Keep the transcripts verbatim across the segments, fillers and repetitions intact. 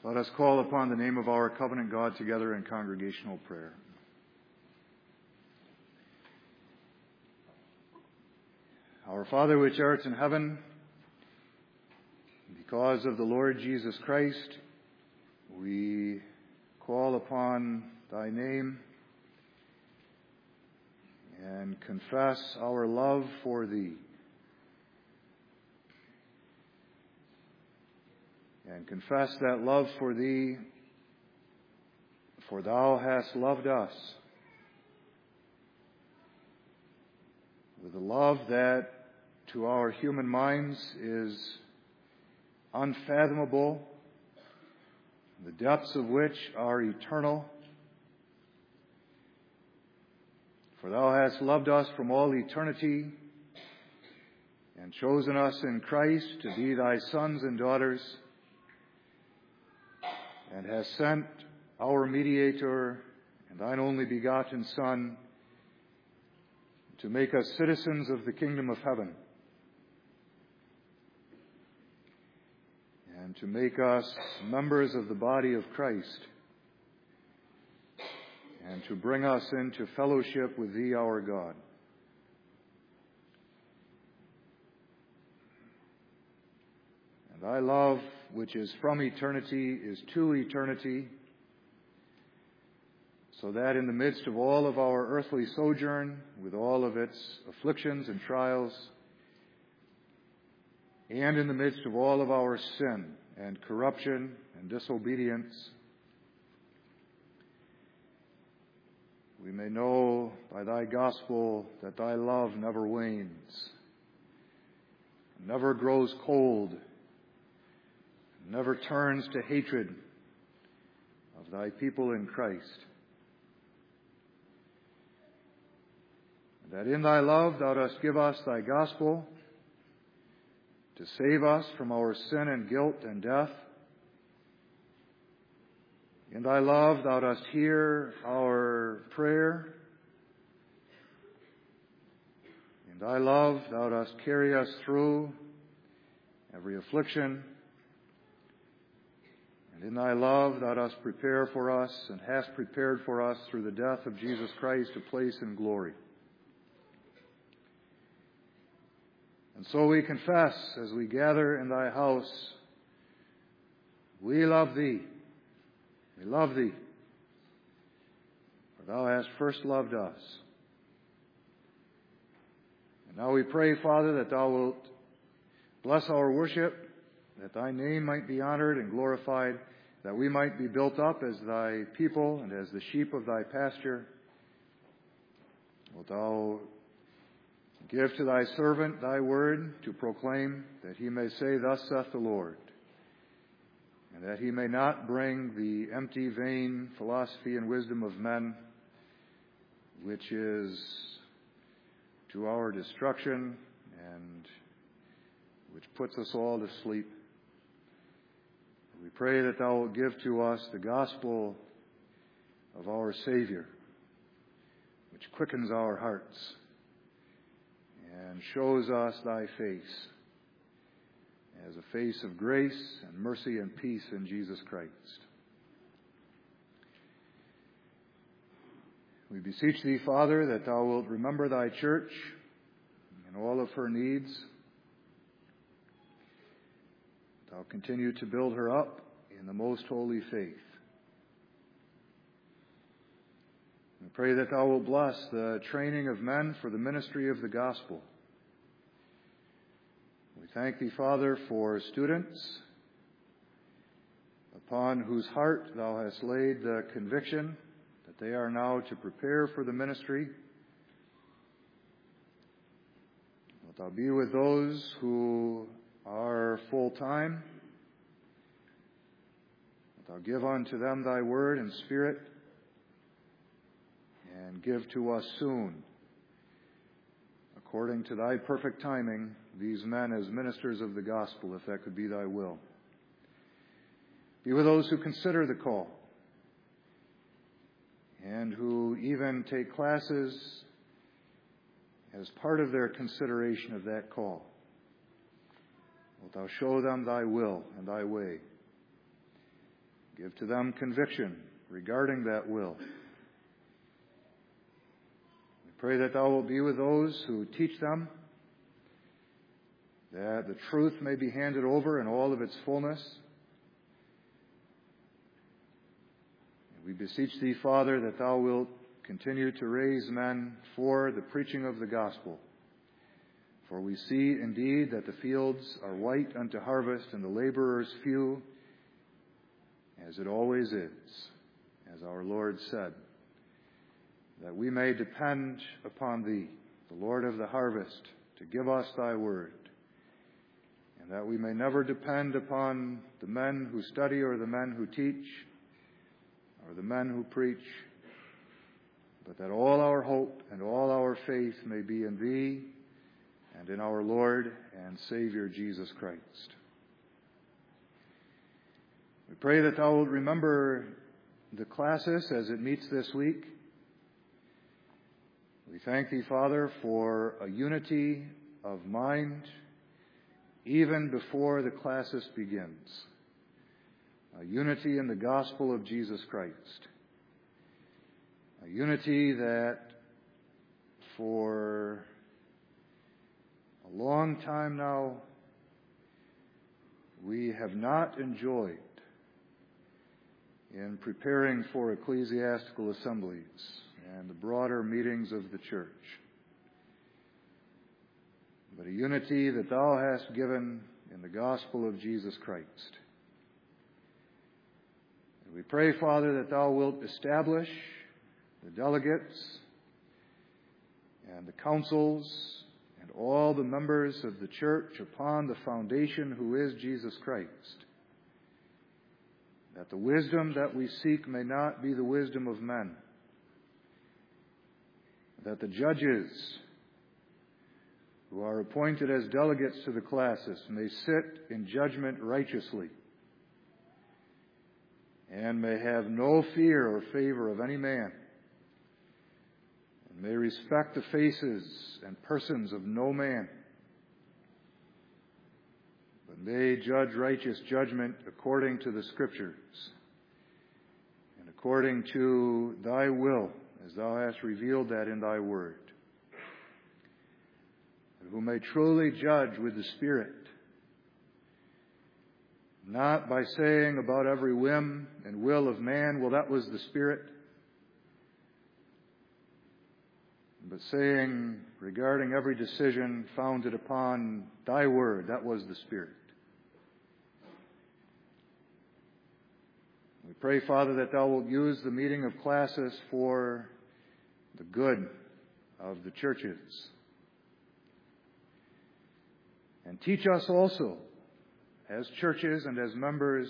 Let us call upon the name of our covenant God together in congregational prayer. Our Father which art in heaven, because of the Lord Jesus Christ, we call upon thy name and confess our love for thee. And confess that love for thee, for thou hast loved us with a love that to our human minds is unfathomable, the depths of which are eternal. For thou hast loved us from all eternity and chosen us in Christ to be thy sons and daughters, and has sent our mediator and thine only begotten Son to make us citizens of the kingdom of heaven, and to make us members of the body of Christ, and to bring us into fellowship with thee, our God. And thy love, which is from eternity, is to eternity, so that in the midst of all of our earthly sojourn, with all of its afflictions and trials, and in the midst of all of our sin and corruption and disobedience, we may know by thy gospel that thy love never wanes, never grows cold, never turns to hatred of thy people in Christ. And that in thy love thou dost give us thy gospel to save us from our sin and guilt and death. In thy love thou dost hear our prayer. In thy love thou dost carry us through every affliction. And in thy love thou dost prepare for us and hast prepared for us through the death of Jesus Christ a place in glory. And so we confess as we gather in thy house, we love thee. We love thee. For thou hast first loved us. And now we pray, Father, that thou wilt bless our worship, that thy name might be honored and glorified, that we might be built up as thy people and as the sheep of thy pasture. Wilt thou give to thy servant thy word to proclaim, that he may say, Thus saith the Lord, and that he may not bring the empty, vain philosophy and wisdom of men, which is to our destruction and which puts us all to sleep. We pray that thou wilt give to us the gospel of our Savior, which quickens our hearts and shows us thy face as a face of grace and mercy and peace in Jesus Christ. We beseech thee, Father, that thou wilt remember thy church and all of her needs. Thou continue to build her up in the most holy faith. We pray that thou wilt bless the training of men for the ministry of the gospel. We thank thee, Father, for students upon whose heart thou hast laid the conviction that they are now to prepare for the ministry. Wilt thou be with those who are full-time. Thou give unto them thy word and spirit, and give to us soon, according to thy perfect timing, these men as ministers of the gospel, if that could be thy will. Be with those who consider the call, and who even take classes as part of their consideration of that call. Wilt thou show them thy will and thy way. Give to them conviction regarding that will. We pray that thou wilt be with those who teach them, that the truth may be handed over in all of its fullness. And we beseech thee, Father, that thou wilt continue to raise men for the preaching of the gospel. For we see indeed that the fields are white unto harvest and the laborers few, as it always is, as our Lord said, that we may depend upon thee, the Lord of the harvest, to give us thy word, and that we may never depend upon the men who study or the men who teach or the men who preach, but that all our hope and all our faith may be in thee and in our Lord and Savior Jesus Christ. We pray that thou wilt remember the classis as it meets this week. We thank thee, Father, for a unity of mind even before the classis begins. A unity in the gospel of Jesus Christ. A unity that for a long time now we have not enjoyed in preparing for ecclesiastical assemblies and the broader meetings of the church. But a unity that thou hast given in the gospel of Jesus Christ. And we pray, Father, that thou wilt establish the delegates and the councils and all the members of the church upon the foundation who is Jesus Christ. That the wisdom that we seek may not be the wisdom of men. That the judges who are appointed as delegates to the classis may sit in judgment righteously and may have no fear or favor of any man, and may respect the faces and persons of no man, but may judge righteous judgment according to the Scriptures and according to thy will, as thou hast revealed that in thy word. And who may truly judge with the Spirit, not by saying about every whim and will of man, well, that was the Spirit, but saying regarding every decision founded upon thy word, that was the Spirit. We pray, Father, that thou wilt use the meeting of classis for the good of the churches. And teach us also, as churches and as members,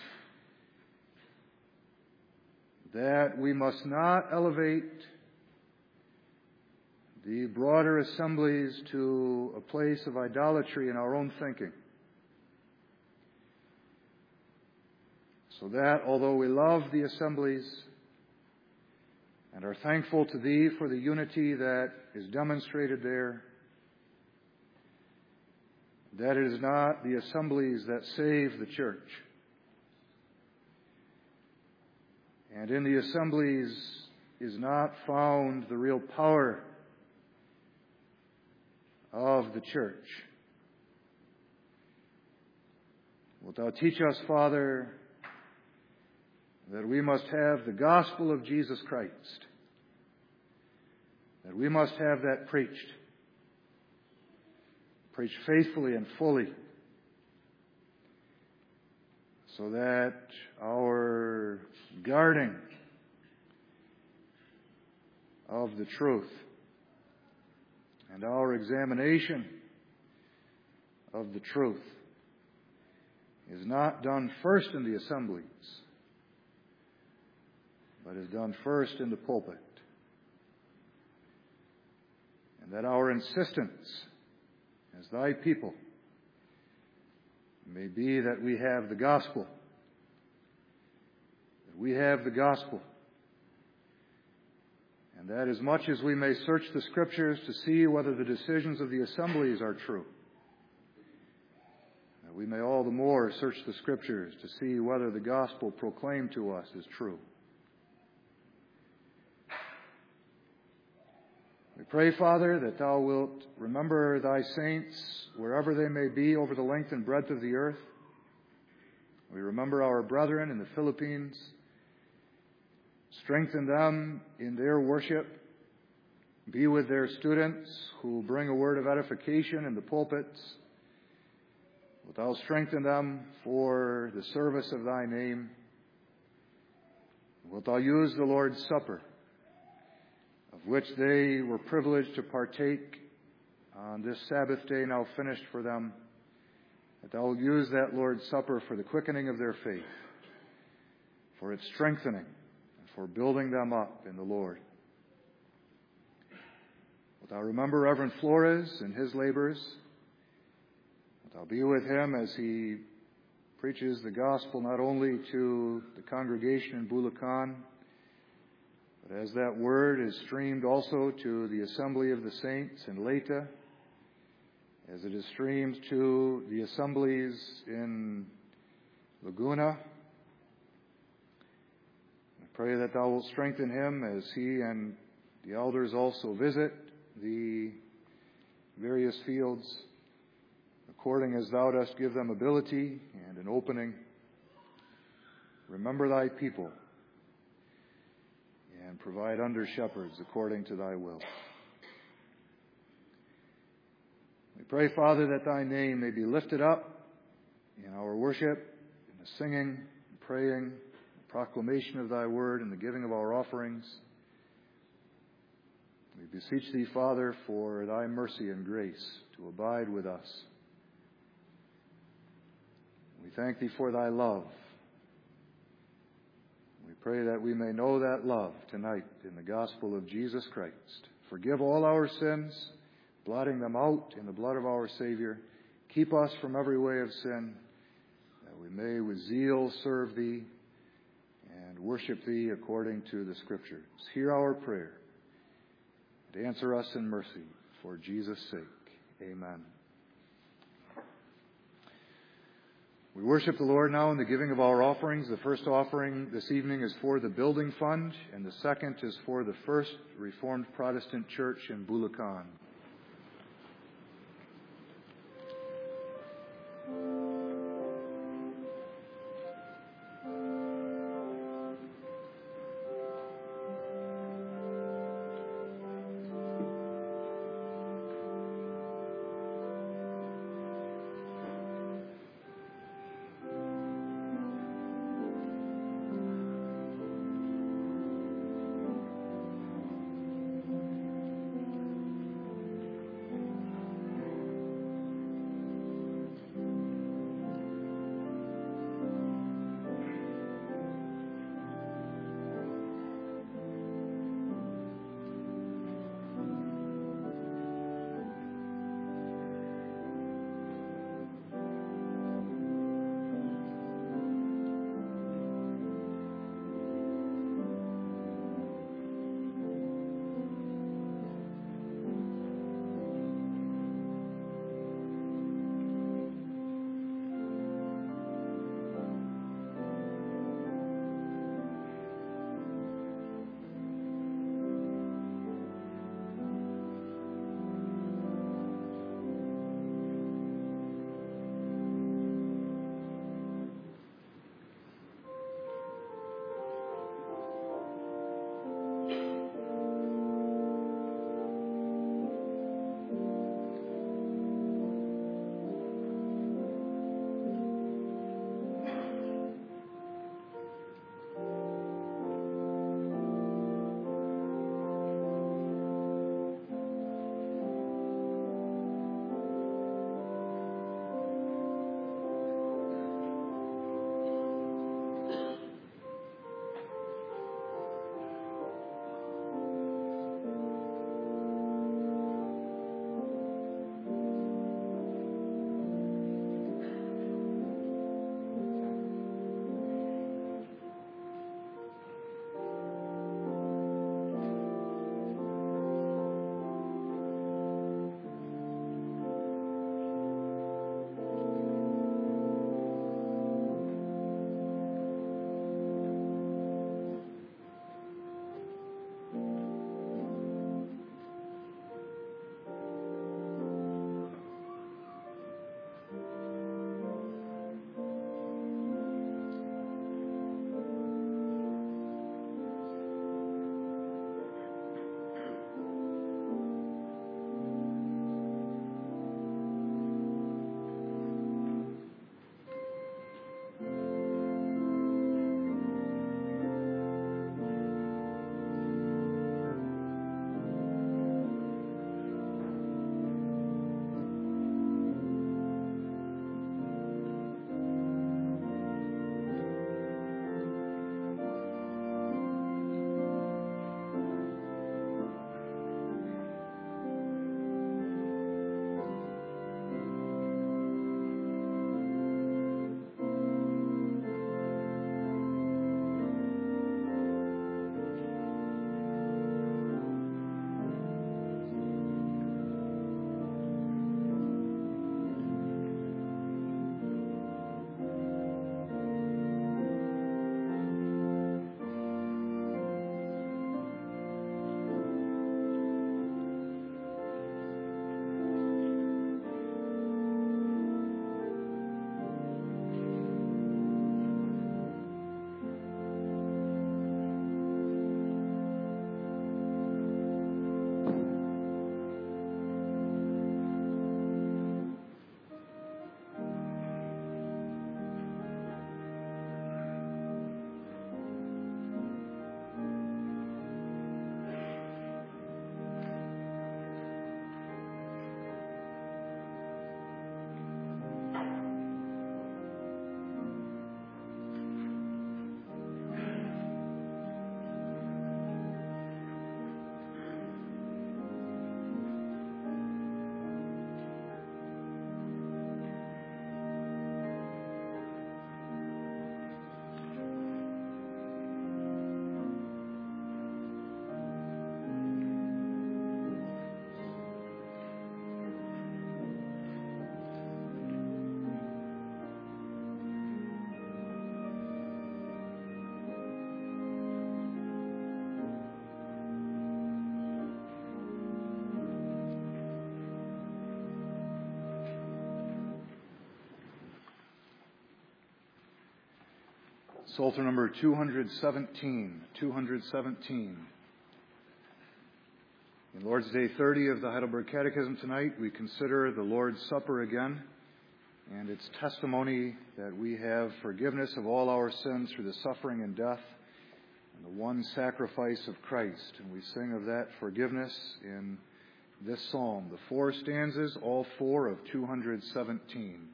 that we must not elevate the broader assemblies to a place of idolatry in our own thinking. So that, although we love the assemblies and are thankful to thee for the unity that is demonstrated there, that it is not the assemblies that save the church. And in the assemblies is not found the real power of the church. Wilt thou teach us, Father, that we must have the gospel of Jesus Christ, that we must have that preached, preached faithfully and fully, so that our guarding of the truth and our examination of the truth is not done first in the assemblies, but is done first in the pulpit. And that our insistence as thy people may be that we have the gospel, that we have the gospel, and that as much as we may search the Scriptures to see whether the decisions of the assemblies are true, that that we may all the more search the Scriptures to see whether the gospel proclaimed to us is true. We pray, Father, that Thou wilt remember Thy saints wherever they may be over the length and breadth of the earth. We remember our brethren in the Philippines. Strengthen them in their worship. Be with their students who bring a word of edification in the pulpits. Wilt Thou strengthen them for the service of Thy name? Wilt Thou use the Lord's Supper, of which they were privileged to partake on this Sabbath day now finished for them, that Thou wilt use that Lord's Supper for the quickening of their faith, for its strengthening, and for building them up in the Lord. Wilt Thou remember Reverend Flores and his labors? Wilt Thou be with him as he preaches the gospel not only to the congregation in Bulacan, but as that word is streamed also to the assembly of the saints in Leyte, as it is streamed to the assemblies in Laguna. I pray that Thou wilt strengthen him as he and the elders also visit the various fields, according as Thou dost give them ability and an opening. Remember Thy people, and provide under shepherds according to Thy will. We pray, Father, that Thy name may be lifted up in our worship, in the singing, praying, the proclamation of Thy word, and the giving of our offerings. We beseech Thee, Father, for Thy mercy and grace to abide with us. We thank Thee for Thy love. We pray that we may know that love tonight in the gospel of Jesus Christ. Forgive all our sins, blotting them out in the blood of our Savior. Keep us from every way of sin, that we may with zeal serve Thee and worship Thee according to the Scriptures. Hear our prayer and answer us in mercy for Jesus' sake. Amen. We worship the Lord now in the giving of our offerings. The first offering this evening is for the building fund, and the second is for the First Reformed Protestant Church in Bulacan. Psalter number two hundred seventeen. two hundred seventeen. In Lord's Day thirty of the Heidelberg Catechism tonight, we consider the Lord's Supper again and its testimony that we have forgiveness of all our sins through the suffering and death and the one sacrifice of Christ. And we sing of that forgiveness in this psalm, the four stanzas, all four of two hundred seventeen.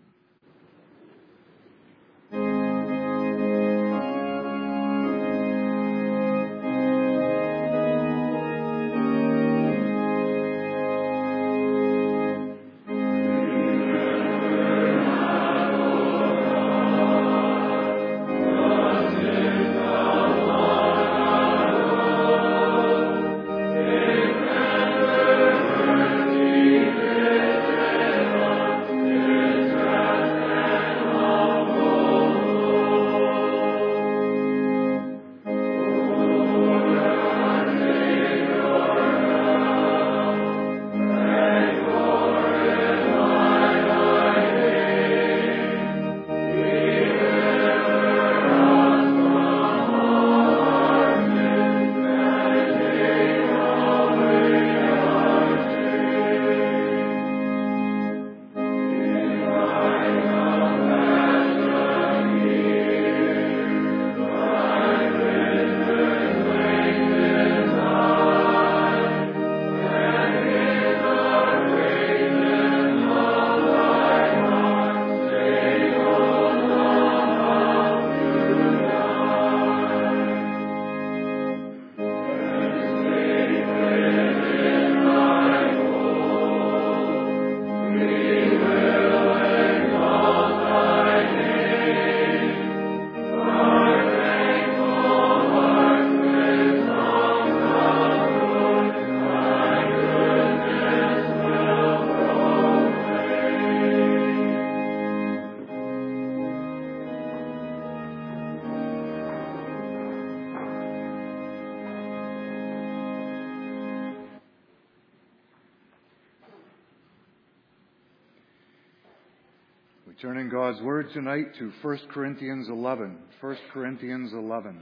Turning God's Word tonight to First Corinthians eleven. First Corinthians eleven.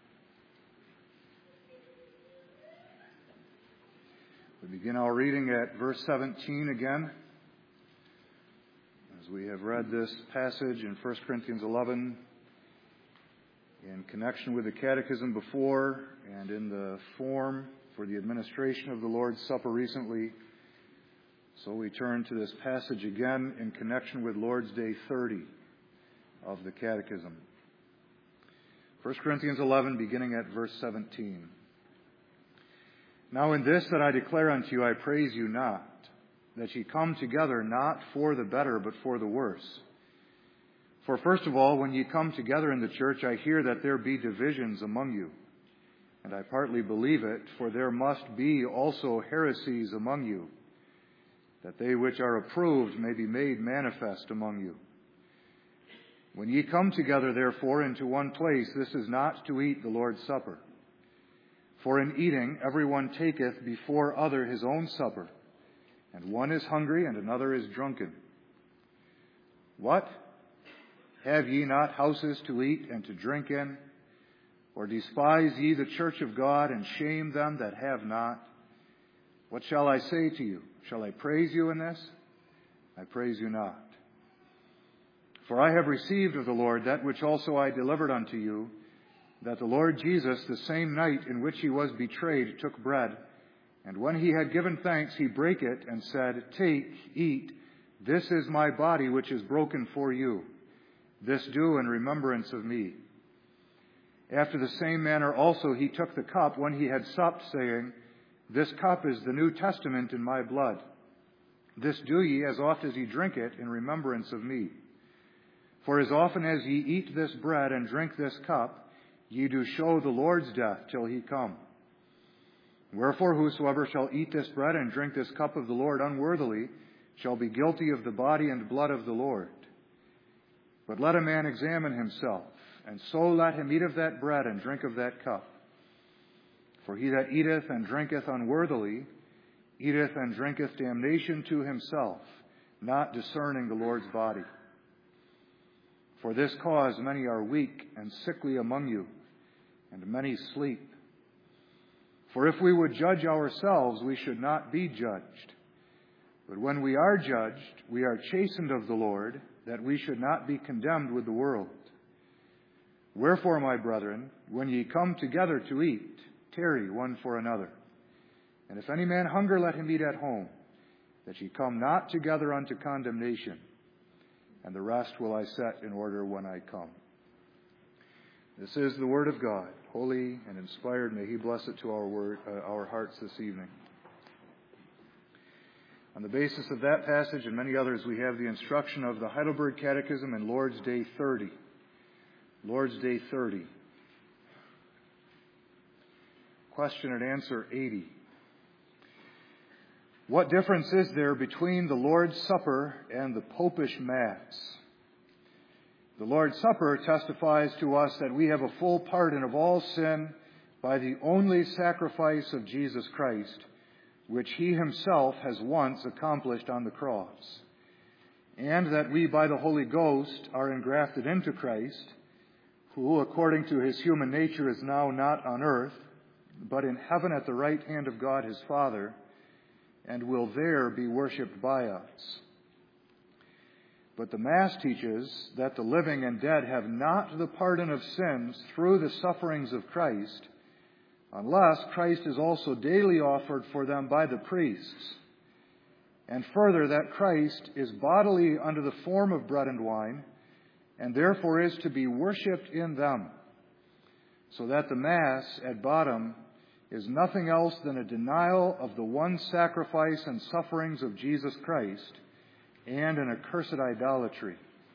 We begin our reading at verse seventeen again. As we have read this passage in First Corinthians eleven in connection with the Catechism before and in the form for the administration of the Lord's Supper recently, so we turn to this passage again in connection with Lord's Day thirty of the Catechism. First Corinthians eleven, beginning at verse seventeen. Now in this that I declare unto you, I praise you not, that ye come together not for the better, but for the worse. For first of all, when ye come together in the church, I hear that there be divisions among you. And I partly believe it, for there must be also heresies among you, that they which are approved may be made manifest among you. When ye come together, therefore, into one place, this is not to eat the Lord's Supper. For in eating, every one taketh before other his own supper, and one is hungry, and another is drunken. What? Have ye not houses to eat and to drink in? Or despise ye the church of God, and shame them that have not? What shall I say to you? Shall I praise you in this? I praise you not. For I have received of the Lord that which also I delivered unto you, that the Lord Jesus, the same night in which he was betrayed, took bread, and when he had given thanks, he brake it, and said, Take, eat, this is my body which is broken for you. This do in remembrance of me. After the same manner also he took the cup when he had supped, saying, This cup is the New Testament in my blood. This do ye as oft as ye drink it in remembrance of me. For as often as ye eat this bread and drink this cup, ye do show the Lord's death till he come. Wherefore whosoever shall eat this bread and drink this cup of the Lord unworthily shall be guilty of the body and blood of the Lord. But let a man examine himself, and so let him eat of that bread and drink of that cup. For he that eateth and drinketh unworthily eateth and drinketh damnation to himself, not discerning the Lord's body. For this cause many are weak and sickly among you, and many sleep. For if we would judge ourselves, we should not be judged. But when we are judged, we are chastened of the Lord, that we should not be condemned with the world. Wherefore, my brethren, when ye come together to eat, tarry one for another. And if any man hunger, let him eat at home, that ye come not together unto condemnation. And the rest will I set in order when I come. This is the word of God, holy and inspired. May He bless it to our word, uh, our hearts this evening. On the basis of that passage and many others, we have the instruction of the Heidelberg Catechism in Lord's Day thirty. Lord's Day thirty. Question and answer eighty. What difference is there between the Lord's Supper and the Popish Mass? The Lord's Supper testifies to us that we have a full pardon of all sin by the only sacrifice of Jesus Christ, which He Himself has once accomplished on the cross, and that we by the Holy Ghost are engrafted into Christ, who, according to His human nature, is now not on earth, but in heaven at the right hand of God His Father, and will there be worshipped by us. But the Mass teaches that the living and dead have not the pardon of sins through the sufferings of Christ, unless Christ is also daily offered for them by the priests. And further, that Christ is bodily under the form of bread and wine, and therefore is to be worshipped in them, so that the Mass, at bottom, is nothing else than a denial of the one sacrifice and sufferings of Jesus Christ, and an accursed idolatry.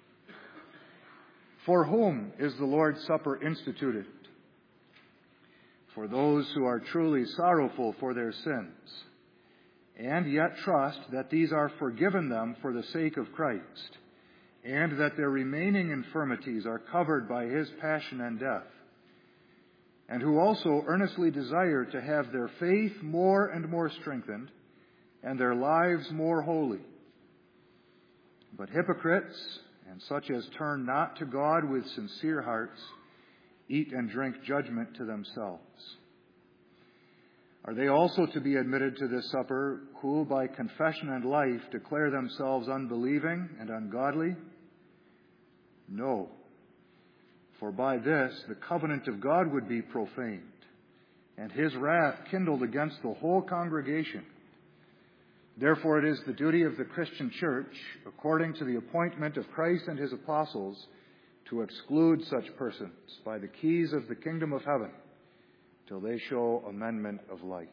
For whom is the Lord's Supper instituted? For those who are truly sorrowful for their sins, and yet trust that these are forgiven them for the sake of Christ, and that their remaining infirmities are covered by His passion and death, and who also earnestly desire to have their faith more and more strengthened, and their lives more holy. But hypocrites, and such as turn not to God with sincere hearts, eat and drink judgment to themselves. Are they also to be admitted to this supper, who by confession and life declare themselves unbelieving and ungodly? No. For by this the covenant of God would be profaned, and His wrath kindled against the whole congregation. Therefore it is the duty of the Christian Church, according to the appointment of Christ and His apostles, to exclude such persons by the keys of the kingdom of heaven, till they show amendment of life.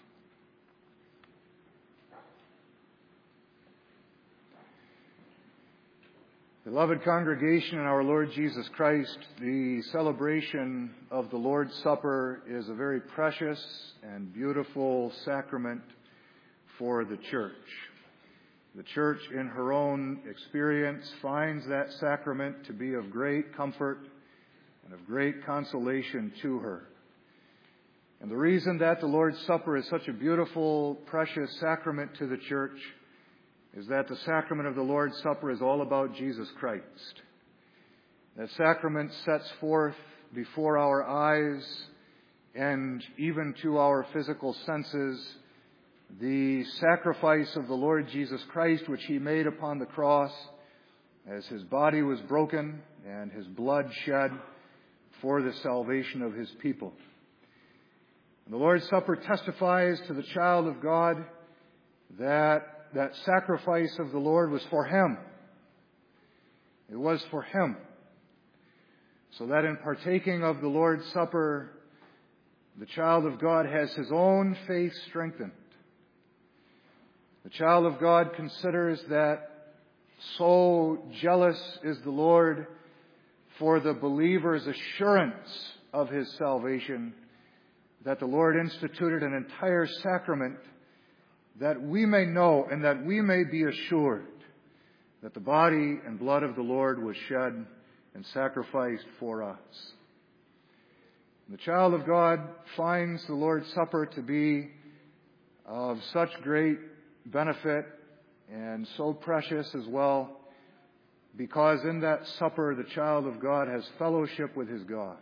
Beloved congregation in our Lord Jesus Christ, the celebration of the Lord's Supper is a very precious and beautiful sacrament for the Church. The Church, in her own experience, finds that sacrament to be of great comfort and of great consolation to her. And the reason that the Lord's Supper is such a beautiful, precious sacrament to the Church is that the sacrament of the Lord's Supper is all about Jesus Christ. That sacrament sets forth before our eyes and even to our physical senses the sacrifice of the Lord Jesus Christ, which He made upon the cross as His body was broken and His blood shed for the salvation of His people. And the Lord's Supper testifies to the child of God that that sacrifice of the Lord was for Him. It was for Him. So that in partaking of the Lord's Supper, the child of God has his own faith strengthened. The child of God considers that so jealous is the Lord for the believer's assurance of his salvation that the Lord instituted an entire sacrament that we may know and that we may be assured that the body and blood of the Lord was shed and sacrificed for us. And the child of God finds the Lord's Supper to be of such great benefit and so precious as well because in that supper the child of God has fellowship with his God.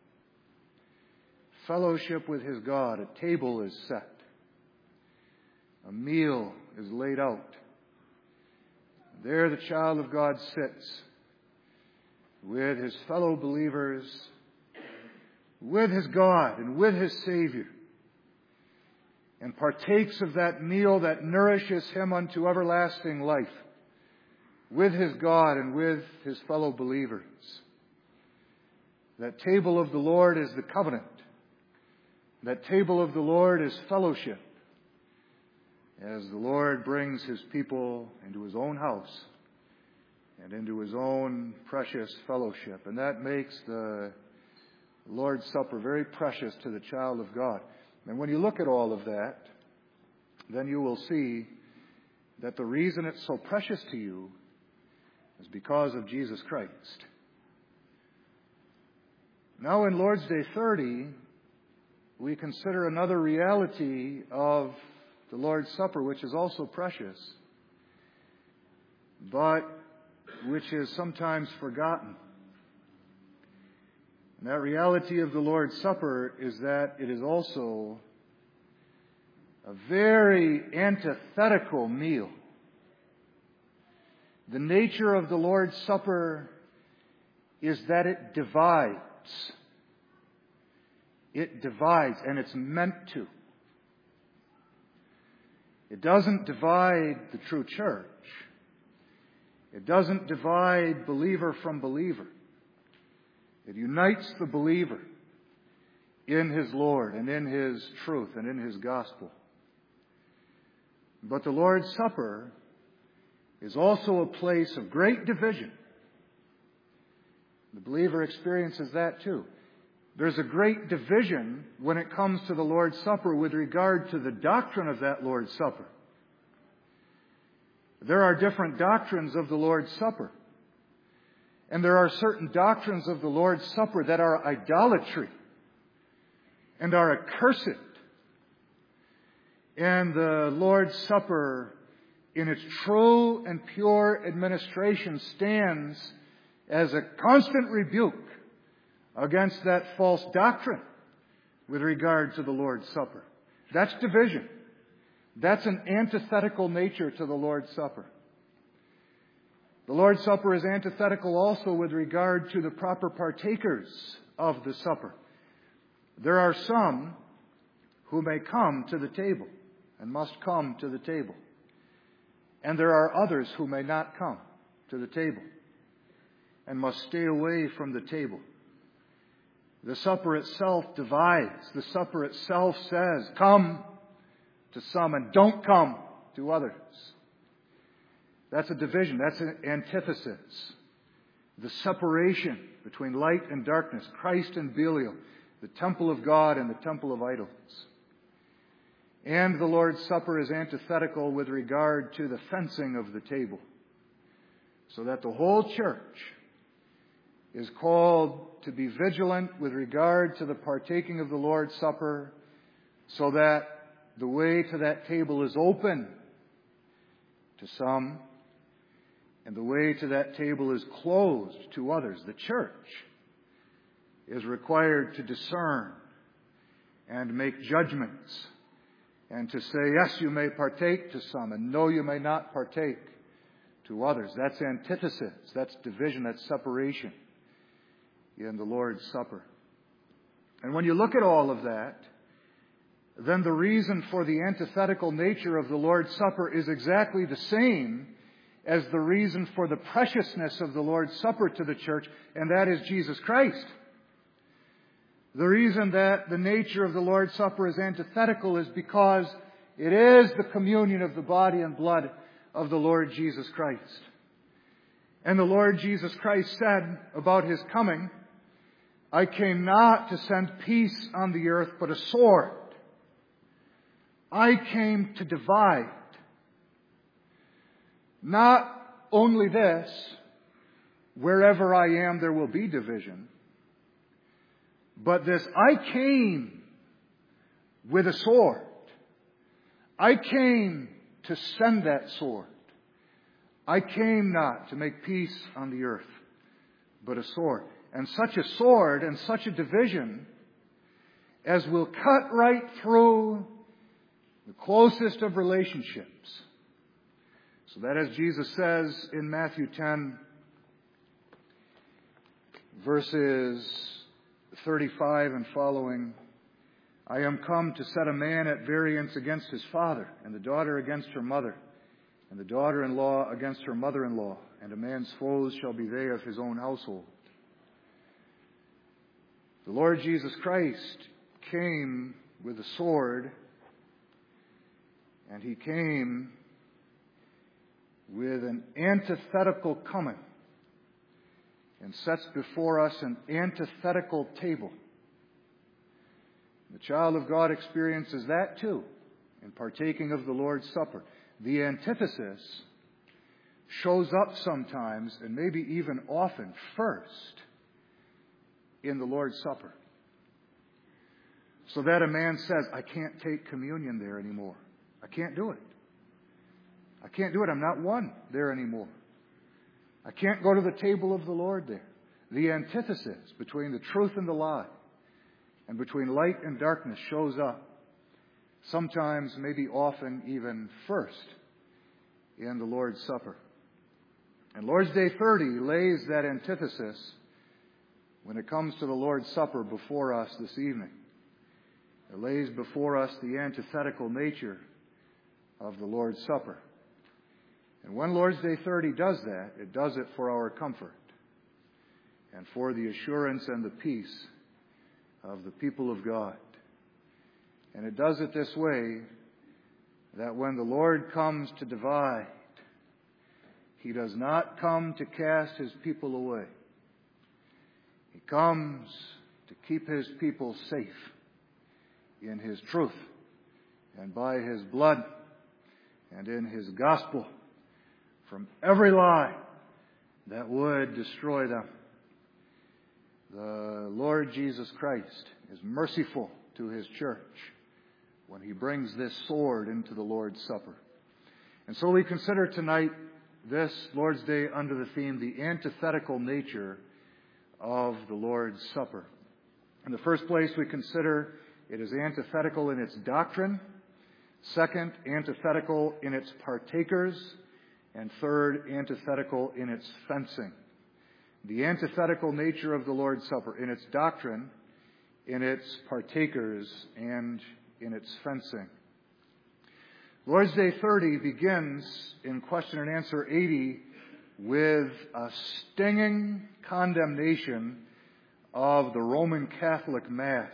Fellowship with his God. A table is set. A meal is laid out. There the child of God sits with his fellow believers, with his God and with his Savior, and partakes of that meal that nourishes him unto everlasting life, with his God and with his fellow believers. That table of the Lord is the covenant. That table of the Lord is fellowship, as the Lord brings his people into his own house and into his own precious fellowship. And that makes the Lord's Supper very precious to the child of God. And when you look at all of that, then you will see that the reason it's so precious to you is because of Jesus Christ. Now in Lord's Day thirty, we consider another reality of the Lord's Supper, which is also precious, but which is sometimes forgotten. And that reality of the Lord's Supper is that it is also a very antithetical meal. The nature of the Lord's Supper is that it divides. It divides, and it's meant to. It doesn't divide the true church. It doesn't divide believer from believer. It unites the believer in his Lord and in his truth and in his gospel. But the Lord's Supper is also a place of great division. The believer experiences that too. There's a great division when it comes to the Lord's Supper with regard to the doctrine of that Lord's Supper. There are different doctrines of the Lord's Supper. And there are certain doctrines of the Lord's Supper that are idolatry and are accursed. And the Lord's Supper, in its true and pure administration, stands as a constant rebuke against that false doctrine with regard to the Lord's Supper. That's division. That's an antithetical nature to the Lord's Supper. The Lord's Supper is antithetical also with regard to the proper partakers of the supper. There are some who may come to the table and must come to the table. And there are others who may not come to the table and must stay away from the table. The supper itself divides. The supper itself says, come to some and don't come to others. That's a division. That's an antithesis. The separation between light and darkness, Christ and Belial, the temple of God and the temple of idols. And the Lord's Supper is antithetical with regard to the fencing of the table, so that the whole church is called to be vigilant with regard to the partaking of the Lord's Supper, so that the way to that table is open to some, and the way to that table is closed to others. The church is required to discern and make judgments and to say, yes, you may partake to some, and no, you may not partake to others. That's antithesis. That's division. That's separation in the Lord's Supper. And when you look at all of that, then the reason for the antithetical nature of the Lord's Supper is exactly the same as the reason for the preciousness of the Lord's Supper to the church, and that is Jesus Christ. The reason that the nature of the Lord's Supper is antithetical is because it is the communion of the body and blood of the Lord Jesus Christ. And the Lord Jesus Christ said about His coming, I came not to send peace on the earth, but a sword. I came to divide. Not only this, wherever I am there will be division, but this, I came with a sword. I came to send that sword. I came not to make peace on the earth, but a sword. And such a sword and such a division as will cut right through the closest of relationships. So that, as Jesus says in Matthew ten, verses thirty-five and following, I am come to set a man at variance against his father, and the daughter against her mother, and the daughter-in-law against her mother-in-law, and a man's foes shall be they of his own household. The Lord Jesus Christ came with a sword, and He came with an antithetical coming, and sets before us an antithetical table. The child of God experiences that too in partaking of the Lord's Supper. The antithesis shows up sometimes, and maybe even often, first in the Lord's Supper. So that a man says, I can't take communion there anymore. I can't do it. I can't do it. I'm not one there anymore. I can't go to the table of the Lord there. The antithesis between the truth and the lie, and between light and darkness, shows up. Sometimes, maybe often, even first in the Lord's Supper. And Lord's Day thirty lays that antithesis when it comes to the Lord's Supper before us this evening. It lays before us the antithetical nature of the Lord's Supper. And when Lord's Day thirty does that, it does it for our comfort and for the assurance and the peace of the people of God. And it does it this way, that when the Lord comes to divide, He does not come to cast His people away. He comes to keep His people safe in His truth and by His blood and in His gospel from every lie that would destroy them. The Lord Jesus Christ is merciful to His church when He brings this sword into the Lord's Supper. And so we consider tonight this Lord's Day under the theme, the antithetical nature of the Lord's Supper. In the first place, we consider it is antithetical in its doctrine. Second, antithetical in its partakers. And third, antithetical in its fencing. The antithetical nature of the Lord's Supper in its doctrine, in its partakers, and in its fencing. Lord's Day thirty begins in question and answer eighty with a stinging condemnation of the Roman Catholic Mass.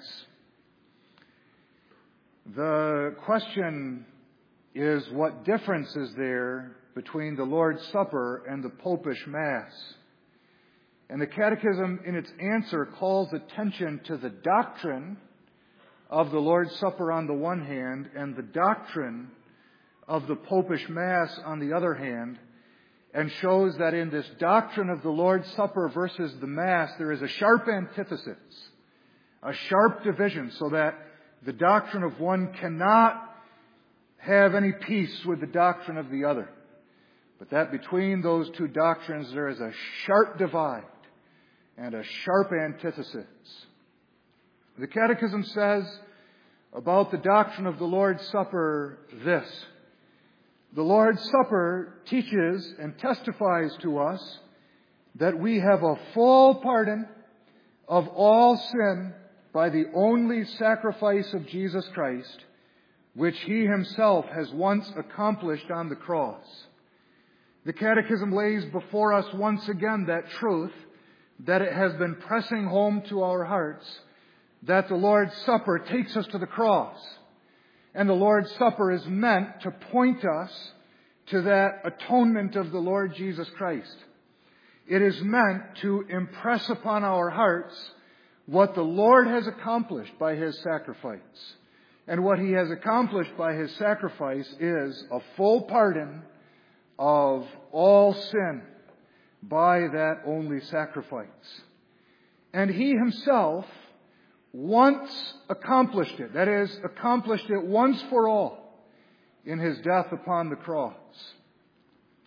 The question is, what difference is there between the Lord's Supper and the Popish Mass? And the Catechism, in its answer, calls attention to the doctrine of the Lord's Supper on the one hand, and the doctrine of the Popish Mass on the other hand, and shows that in this doctrine of the Lord's Supper versus the Mass, there is a sharp antithesis, a sharp division, so that the doctrine of one cannot have any peace with the doctrine of the other. But that between those two doctrines there is a sharp divide and a sharp antithesis. The Catechism says about the doctrine of the Lord's Supper this: the Lord's Supper teaches and testifies to us that we have a full pardon of all sin by the only sacrifice of Jesus Christ, which He Himself has once accomplished on the cross. The Catechism lays before us once again that truth, that it has been pressing home to our hearts, that the Lord's Supper takes us to the cross. And the Lord's Supper is meant to point us to that atonement of the Lord Jesus Christ. It is meant to impress upon our hearts what the Lord has accomplished by His sacrifice. And what He has accomplished by His sacrifice is a full pardon of all sin by that only sacrifice. And He Himself once accomplished it. That is, accomplished it once for all in His death upon the cross.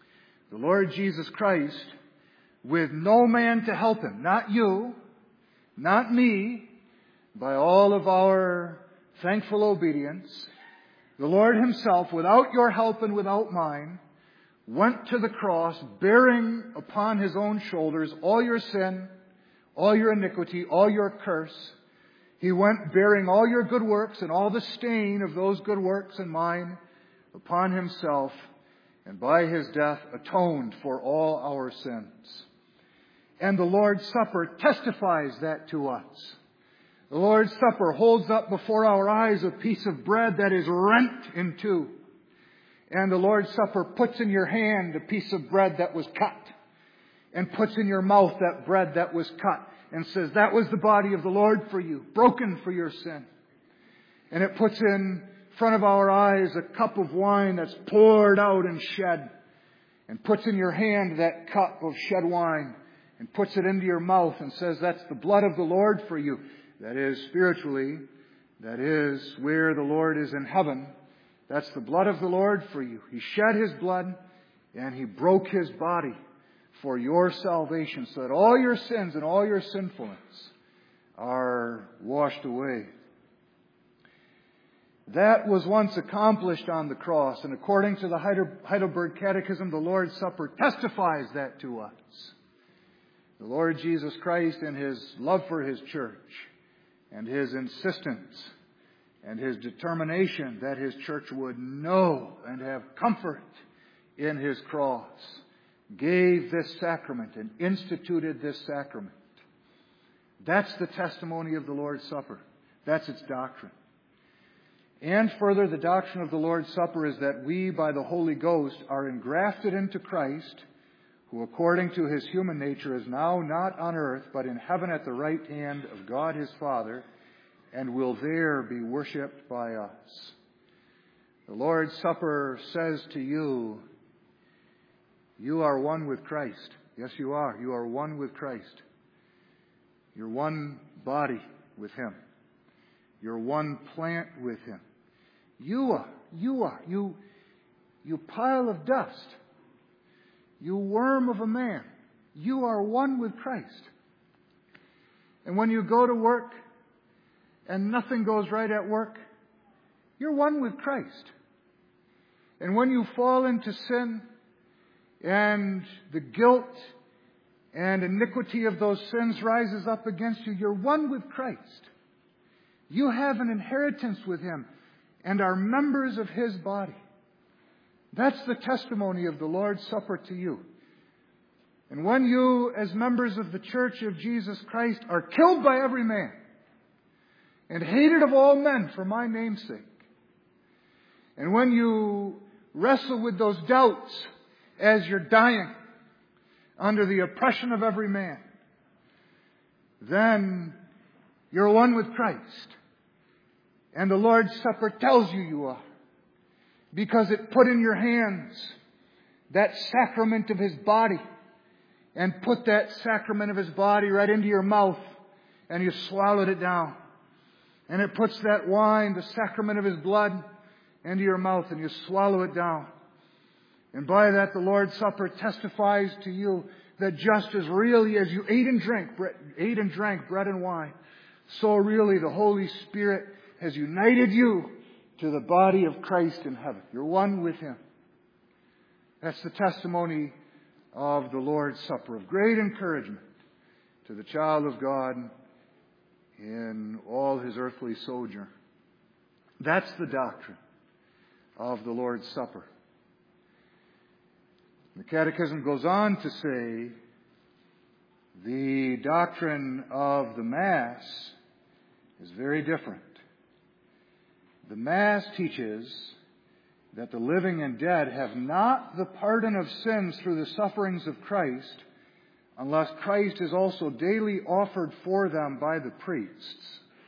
the Lord Jesus Christ, with no man to help him, not you, not me, by all of our thankful obedience, the Lord himself, without your help and without mine, went to the cross bearing upon his own shoulders all your sin, all your iniquity, all your curse. He went bearing all your good works and all the stain of those good works and mine upon himself, and by his death atoned for all our sins. And the Lord's Supper testifies that to us. The Lord's Supper holds up before our eyes a piece of bread that is rent in two. And the Lord's Supper puts in your hand a piece of bread that was cut, and puts in your mouth that bread that was cut, and says, that was the body of the Lord for you, broken for your sin. And it puts in front of our eyes a cup of wine that's poured out and shed, and puts in your hand that cup of shed wine, and puts it into your mouth and says, that's the blood of the Lord for you. That is, spiritually, that is where the Lord is in heaven. That's the blood of the Lord for you. He shed his blood and he broke his body for your salvation, so that all your sins and all your sinfulness are washed away. That was once accomplished on the cross, and according to the Heidelberg Catechism, the Lord's Supper testifies that to us. The Lord Jesus Christ, in his love for his church and his insistence and his determination that his church would know and have comfort in his cross, gave this sacrament and instituted this sacrament. That's the testimony of the Lord's Supper. That's its doctrine. And further, the doctrine of the Lord's Supper is that we, by the Holy Ghost, are engrafted into Christ, who according to his human nature is now not on earth, but in heaven at the right hand of God his Father, and will there be worshipped by us. The Lord's Supper says to you, you are one with Christ. Yes, you are. You are one with Christ. You're one body with him. You're one plant with him. You are. You are. You, you pile of dust. You worm of a man. You are one with Christ. And when you go to work and nothing goes right at work, you're one with Christ. And when you fall into sin and the guilt and iniquity of those sins rises up against you, you're one with Christ. You have an inheritance with him and are members of his body. That's the testimony of the Lord's Supper to you. And when you, as members of the Church of Jesus Christ, are killed by every man and hated of all men for my name's sake, and when you wrestle with those doubts as you're dying under the oppression of every man, then you're one with Christ. And the Lord's Supper tells you you are, because it put in your hands that sacrament of his body, and put that sacrament of his body right into your mouth, and you swallowed it down. And it puts that wine, the sacrament of his blood, into your mouth, and you swallow it down. And by that, the Lord's Supper testifies to you that just as really as you ate and drank, ate and drank bread and wine, so really the Holy Spirit has united you to the body of Christ in heaven. You're one with him. That's the testimony of the Lord's Supper, of great encouragement to the child of God in all his earthly sojourn. That's the doctrine of the Lord's Supper. The Catechism goes on to say the doctrine of the Mass is very different. The Mass teaches that the living and dead have not the pardon of sins through the sufferings of Christ unless Christ is also daily offered for them by the priests.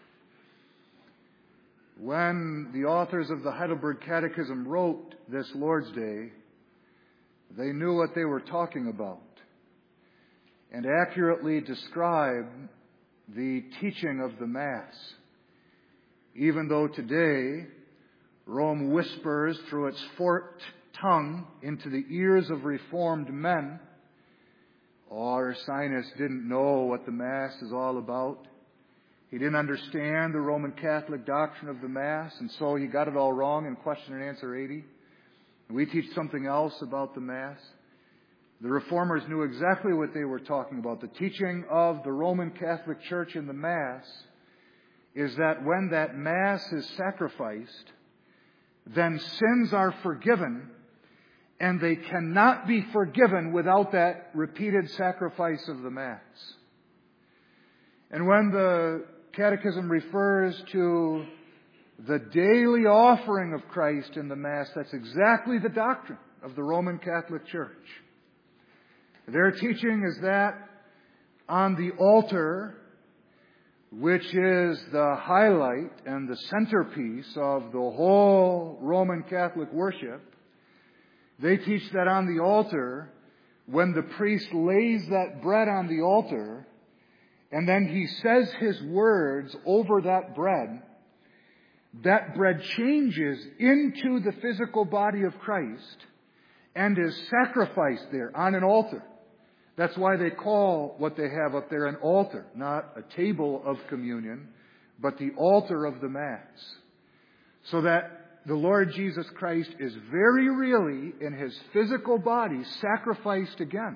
When the authors of the Heidelberg Catechism wrote this Lord's Day, they knew what they were talking about and accurately described the teaching of the Mass. Even though today Rome whispers through its forked tongue into the ears of Reformed men. Oh, Ursinus didn't know what the Mass is all about. He didn't understand the Roman Catholic doctrine of the Mass, and so he got it all wrong in Question and Answer eighty. We teach something else about the Mass. The Reformers knew exactly what they were talking about. The teaching of the Roman Catholic Church in the Mass is that when that Mass is sacrificed, then sins are forgiven, and they cannot be forgiven without that repeated sacrifice of the Mass. And when the Catechism refers to the daily offering of Christ in the Mass, that's exactly the doctrine of the Roman Catholic Church. Their teaching is that on the altar, which is the highlight and the centerpiece of the whole Roman Catholic worship, they teach that on the altar, when the priest lays that bread on the altar, and then he says his words over that bread, that bread changes into the physical body of Christ and is sacrificed there on an altar. That's why they call what they have up there an altar, not a table of communion, but the altar of the Mass. So that the Lord Jesus Christ is very really in His physical body sacrificed again.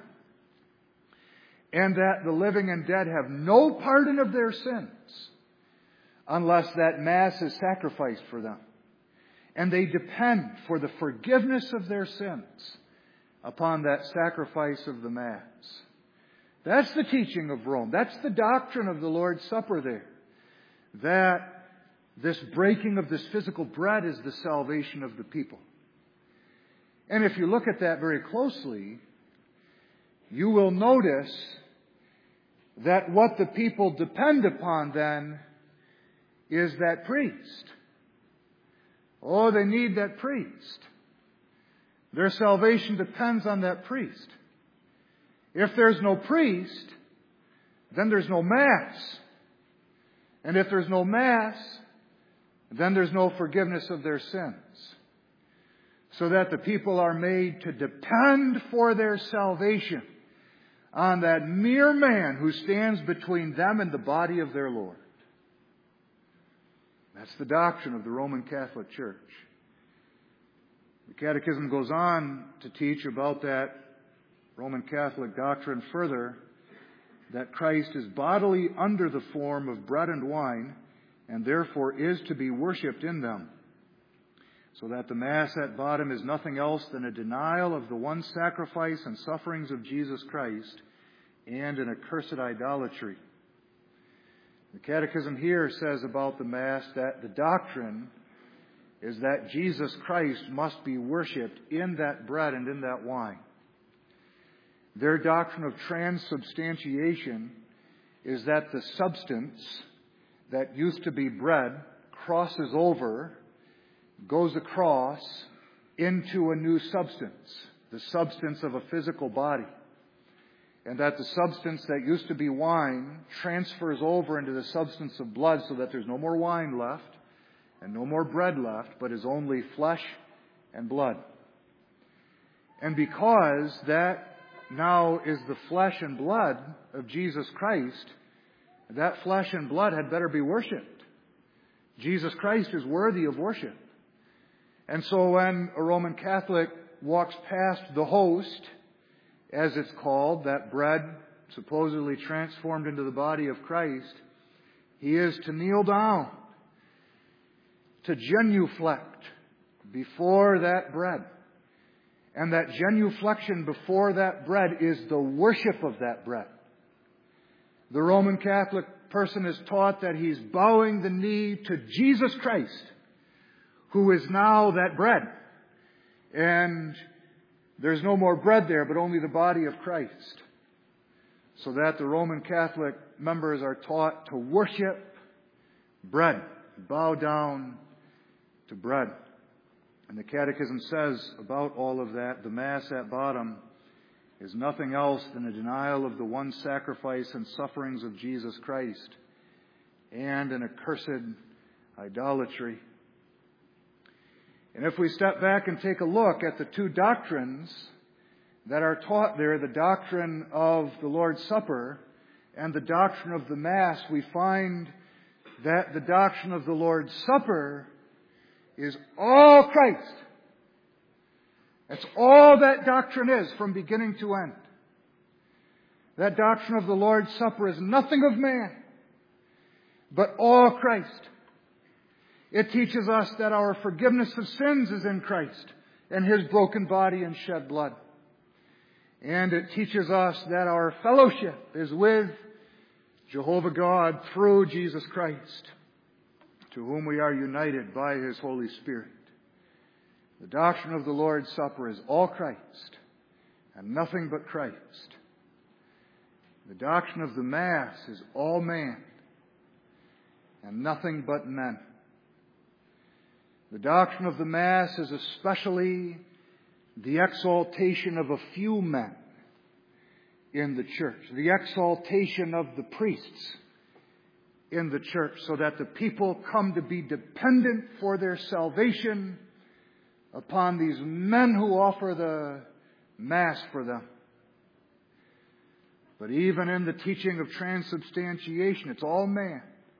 And that the living and dead have no pardon of their sins unless that Mass is sacrificed for them. And they depend for the forgiveness of their sins upon that sacrifice of the Mass. That's the teaching of Rome. That's the doctrine of the Lord's Supper there. That this breaking of this physical bread is the salvation of the people. And if you look at that very closely, you will notice that what the people depend upon then is that priest. Oh, they need that priest. Their salvation depends on that priest. If there's no priest, then there's no Mass. And if there's no Mass, then there's no forgiveness of their sins. So that the people are made to depend for their salvation on that mere man who stands between them and the body of their Lord. That's the doctrine of the Roman Catholic Church. The Catechism goes on to teach about that Roman Catholic doctrine further, that Christ is bodily under the form of bread and wine, and therefore is to be worshipped in them. So that the Mass at bottom is nothing else than a denial of the one sacrifice and sufferings of Jesus Christ and an accursed idolatry. The Catechism here says about the Mass that the doctrine is that Jesus Christ must be worshipped in that bread and in that wine. Their doctrine of transubstantiation is that the substance that used to be bread crosses over, goes across into a new substance, the substance of a physical body. And that the substance that used to be wine transfers over into the substance of blood so that there's no more wine left and no more bread left, but is only flesh and blood. And because that now is the flesh and blood of Jesus Christ, that flesh and blood had better be worshipped. Jesus Christ is worthy of worship. And so when a Roman Catholic walks past the host, as it's called, that bread supposedly transformed into the body of Christ, he is to kneel down, to genuflect before that bread. And that genuflection before that bread is the worship of that bread. The Roman Catholic person is taught that he's bowing the knee to Jesus Christ, who is now that bread. And there's no more bread there, but only the body of Christ. So that the Roman Catholic members are taught to worship bread, bow down to bread. And the Catechism says about all of that, the Mass at bottom is nothing else than a denial of the one sacrifice and sufferings of Jesus Christ and an accursed idolatry. And if we step back and take a look at the two doctrines that are taught there, the doctrine of the Lord's Supper and the doctrine of the Mass, we find that the doctrine of the Lord's Supper is all Christ. That's all that doctrine is from beginning to end. That doctrine of the Lord's Supper is nothing of man, but all Christ. It teaches us that our forgiveness of sins is in Christ and His broken body and shed blood. And it teaches us that our fellowship is with Jehovah God through Jesus Christ, to whom we are united by His Holy Spirit. The doctrine of the Lord's Supper is all Christ and nothing but Christ. The doctrine of the Mass is all man and nothing but men. The doctrine of the Mass is especially the exaltation of a few men in the church, the exaltation of the priests in the church, so that the people come to be dependent for their salvation upon these men who offer the Mass for them. But even in the teaching of transubstantiation, it's all man,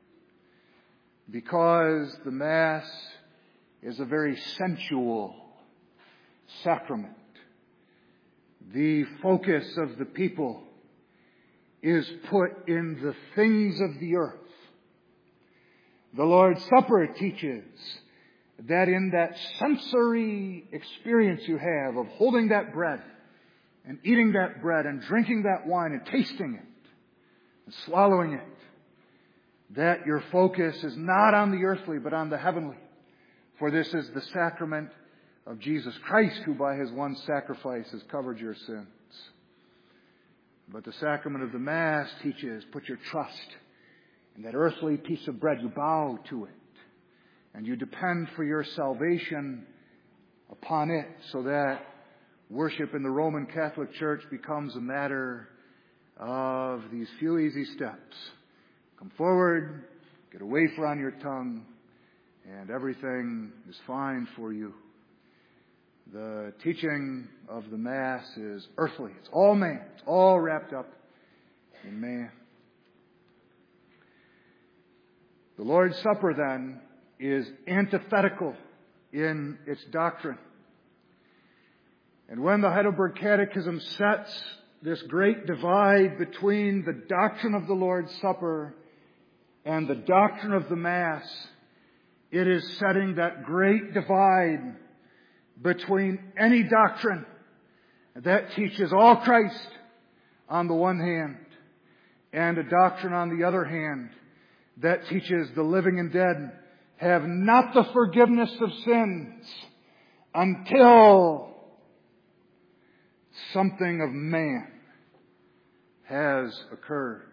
because the Mass is a very sensual sacrament. The focus of the people is put in the things of the earth. The Lord's Supper teaches that in that sensory experience you have of holding that bread and eating that bread and drinking that wine and tasting it and swallowing it, that your focus is not on the earthly but on the heavenly. For this is the sacrament of Jesus Christ, who by His one sacrifice has covered your sins. But the sacrament of the Mass teaches, put your trust in that earthly piece of bread. You bow to it, and you depend for your salvation upon it, so that worship in the Roman Catholic Church becomes a matter of these few easy steps. Come forward, get a wafer on your tongue, and everything is fine for you. The teaching of the Mass is earthly. It's all man. It's all wrapped up in man. The Lord's Supper, then, is antithetical in its doctrine. And when the Heidelberg Catechism sets this great divide between the doctrine of the Lord's Supper and the doctrine of the Mass, it is setting that great divide between any doctrine that teaches all Christ on the one hand, and a doctrine on the other hand that teaches the living and dead have not the forgiveness of sins until something of man has occurred.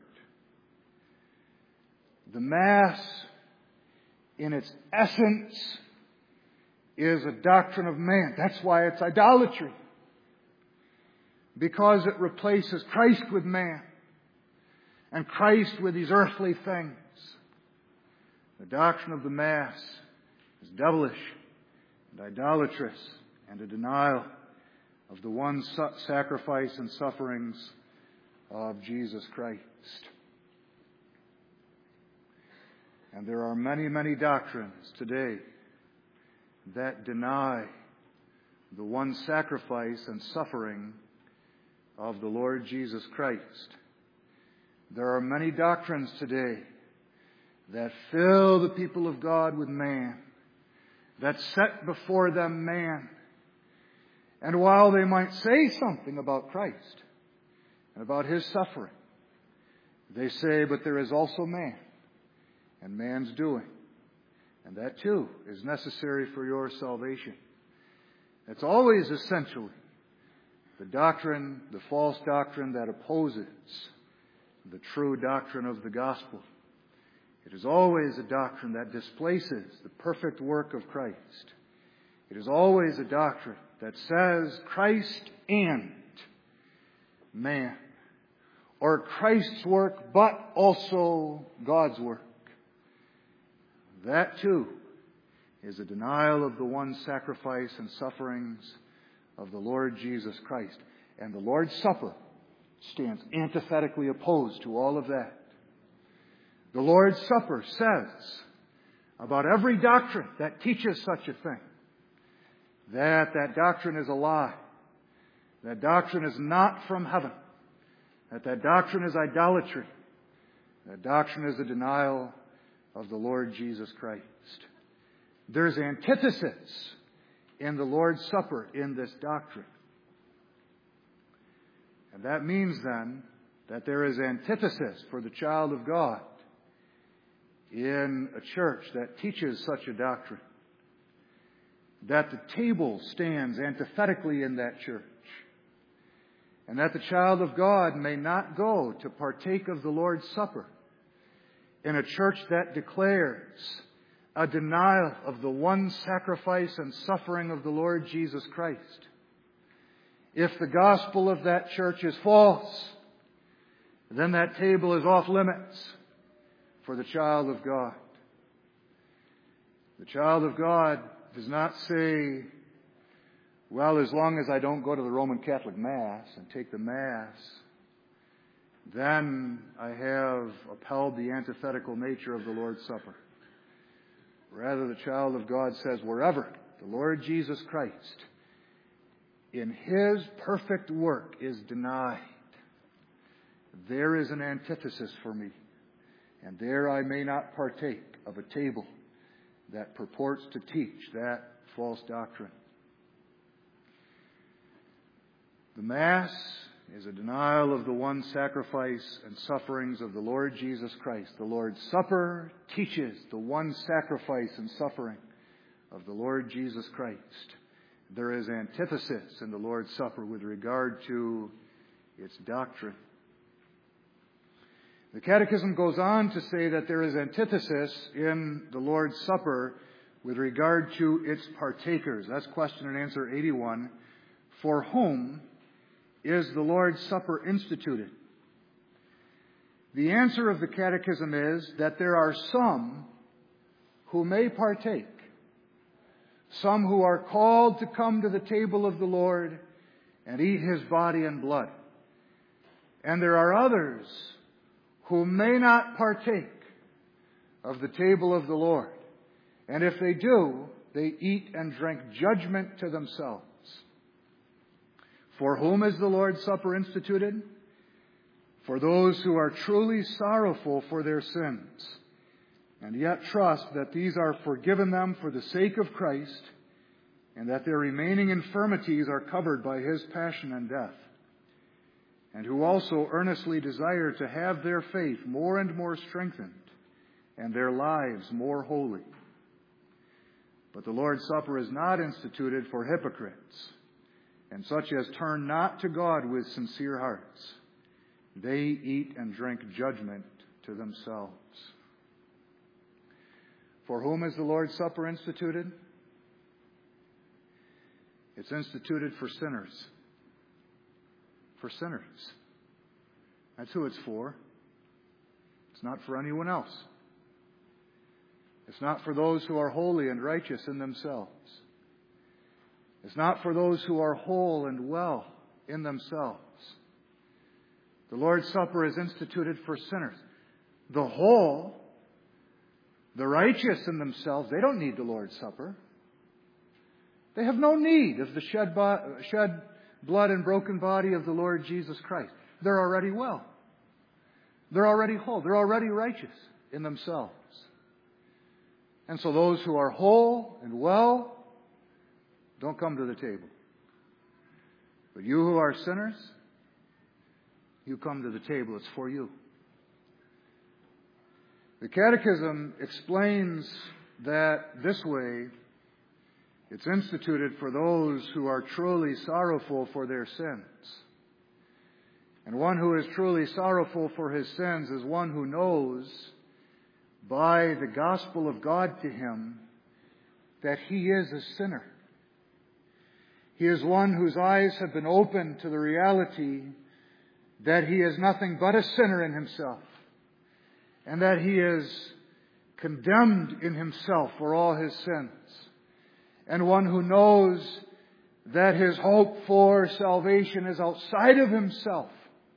The Mass, in its essence, is a doctrine of man. That's why it's idolatry. Because it replaces Christ with man and Christ with these earthly things. The doctrine of the Mass is devilish and idolatrous and a denial of the one sacrifice and sufferings of Jesus Christ. And there are many, many doctrines today that deny the one sacrifice and suffering of the Lord Jesus Christ. There are many doctrines today that fill the people of God with man, that set before them man. And while they might say something about Christ and about His suffering, they say, but there is also man and man's doing. And that too is necessary for your salvation. It's always essentially the doctrine, the false doctrine that opposes the true doctrine of the gospel. It is always a doctrine that displaces the perfect work of Christ. It is always a doctrine that says Christ and man, or Christ's work but also God's work. That too is a denial of the one sacrifice and sufferings of the Lord Jesus Christ. And the Lord's Supper stands antithetically opposed to all of that. The Lord's Supper says about every doctrine that teaches such a thing, that that doctrine is a lie. That doctrine is not from heaven. That that doctrine is idolatry. That doctrine is a denial of the Lord Jesus Christ. There's antithesis in the Lord's Supper in this doctrine. And that means then that there is antithesis for the child of God in a church that teaches such a doctrine. That the table stands antithetically in that church. And that the child of God may not go to partake of the Lord's Supper in a church that declares a denial of the one sacrifice and suffering of the Lord Jesus Christ. If the gospel of that church is false, then that table is off limits for the child of God. The child of God does not say, well, as long as I don't go to the Roman Catholic Mass and take the Mass, then I have upheld the antithetical nature of the Lord's Supper. Rather, the child of God says, wherever the Lord Jesus Christ in His perfect work is denied, there is an antithesis for me. And there I may not partake of a table that purports to teach that false doctrine. The Mass is a denial of the one sacrifice and sufferings of the Lord Jesus Christ. The Lord's Supper teaches the one sacrifice and suffering of the Lord Jesus Christ. There is antithesis in the Lord's Supper with regard to its doctrine. The Catechism goes on to say that there is antithesis in the Lord's Supper with regard to its partakers. That's question and answer eighty-one. For whom is the Lord's Supper instituted? The answer of the Catechism is that there are some who may partake. Some who are called to come to the table of the Lord and eat His body and blood. And there are others who may not partake of the table of the Lord. And if they do, they eat and drink judgment to themselves. For whom is the Lord's Supper instituted? For those who are truly sorrowful for their sins, and yet trust that these are forgiven them for the sake of Christ, and that their remaining infirmities are covered by His passion and death, and who also earnestly desire to have their faith more and more strengthened, and their lives more holy. But the Lord's Supper is not instituted for hypocrites, and such as turn not to God with sincere hearts. They eat and drink judgment to themselves. For whom is the Lord's Supper instituted? It's instituted for sinners. For sinners. That's who it's for. It's not for anyone else. It's not for those who are holy and righteous in themselves. It's not for those who are whole and well in themselves. The Lord's Supper is instituted for sinners. The whole, the righteous in themselves, they don't need the Lord's Supper. They have no need of the shed, bo- shed blood and broken body of the Lord Jesus Christ. They're already well. They're already whole. They're already righteous in themselves. And so those who are whole and well don't come to the table. But you who are sinners, you come to the table. It's for you. The Catechism explains that this way it's instituted for those who are truly sorrowful for their sins. And one who is truly sorrowful for his sins is one who knows by the gospel of God to him that he is a sinner. He is one whose eyes have been opened to the reality that he is nothing but a sinner in himself, and that he is condemned in himself for all his sins, and one who knows that his hope for salvation is outside of himself.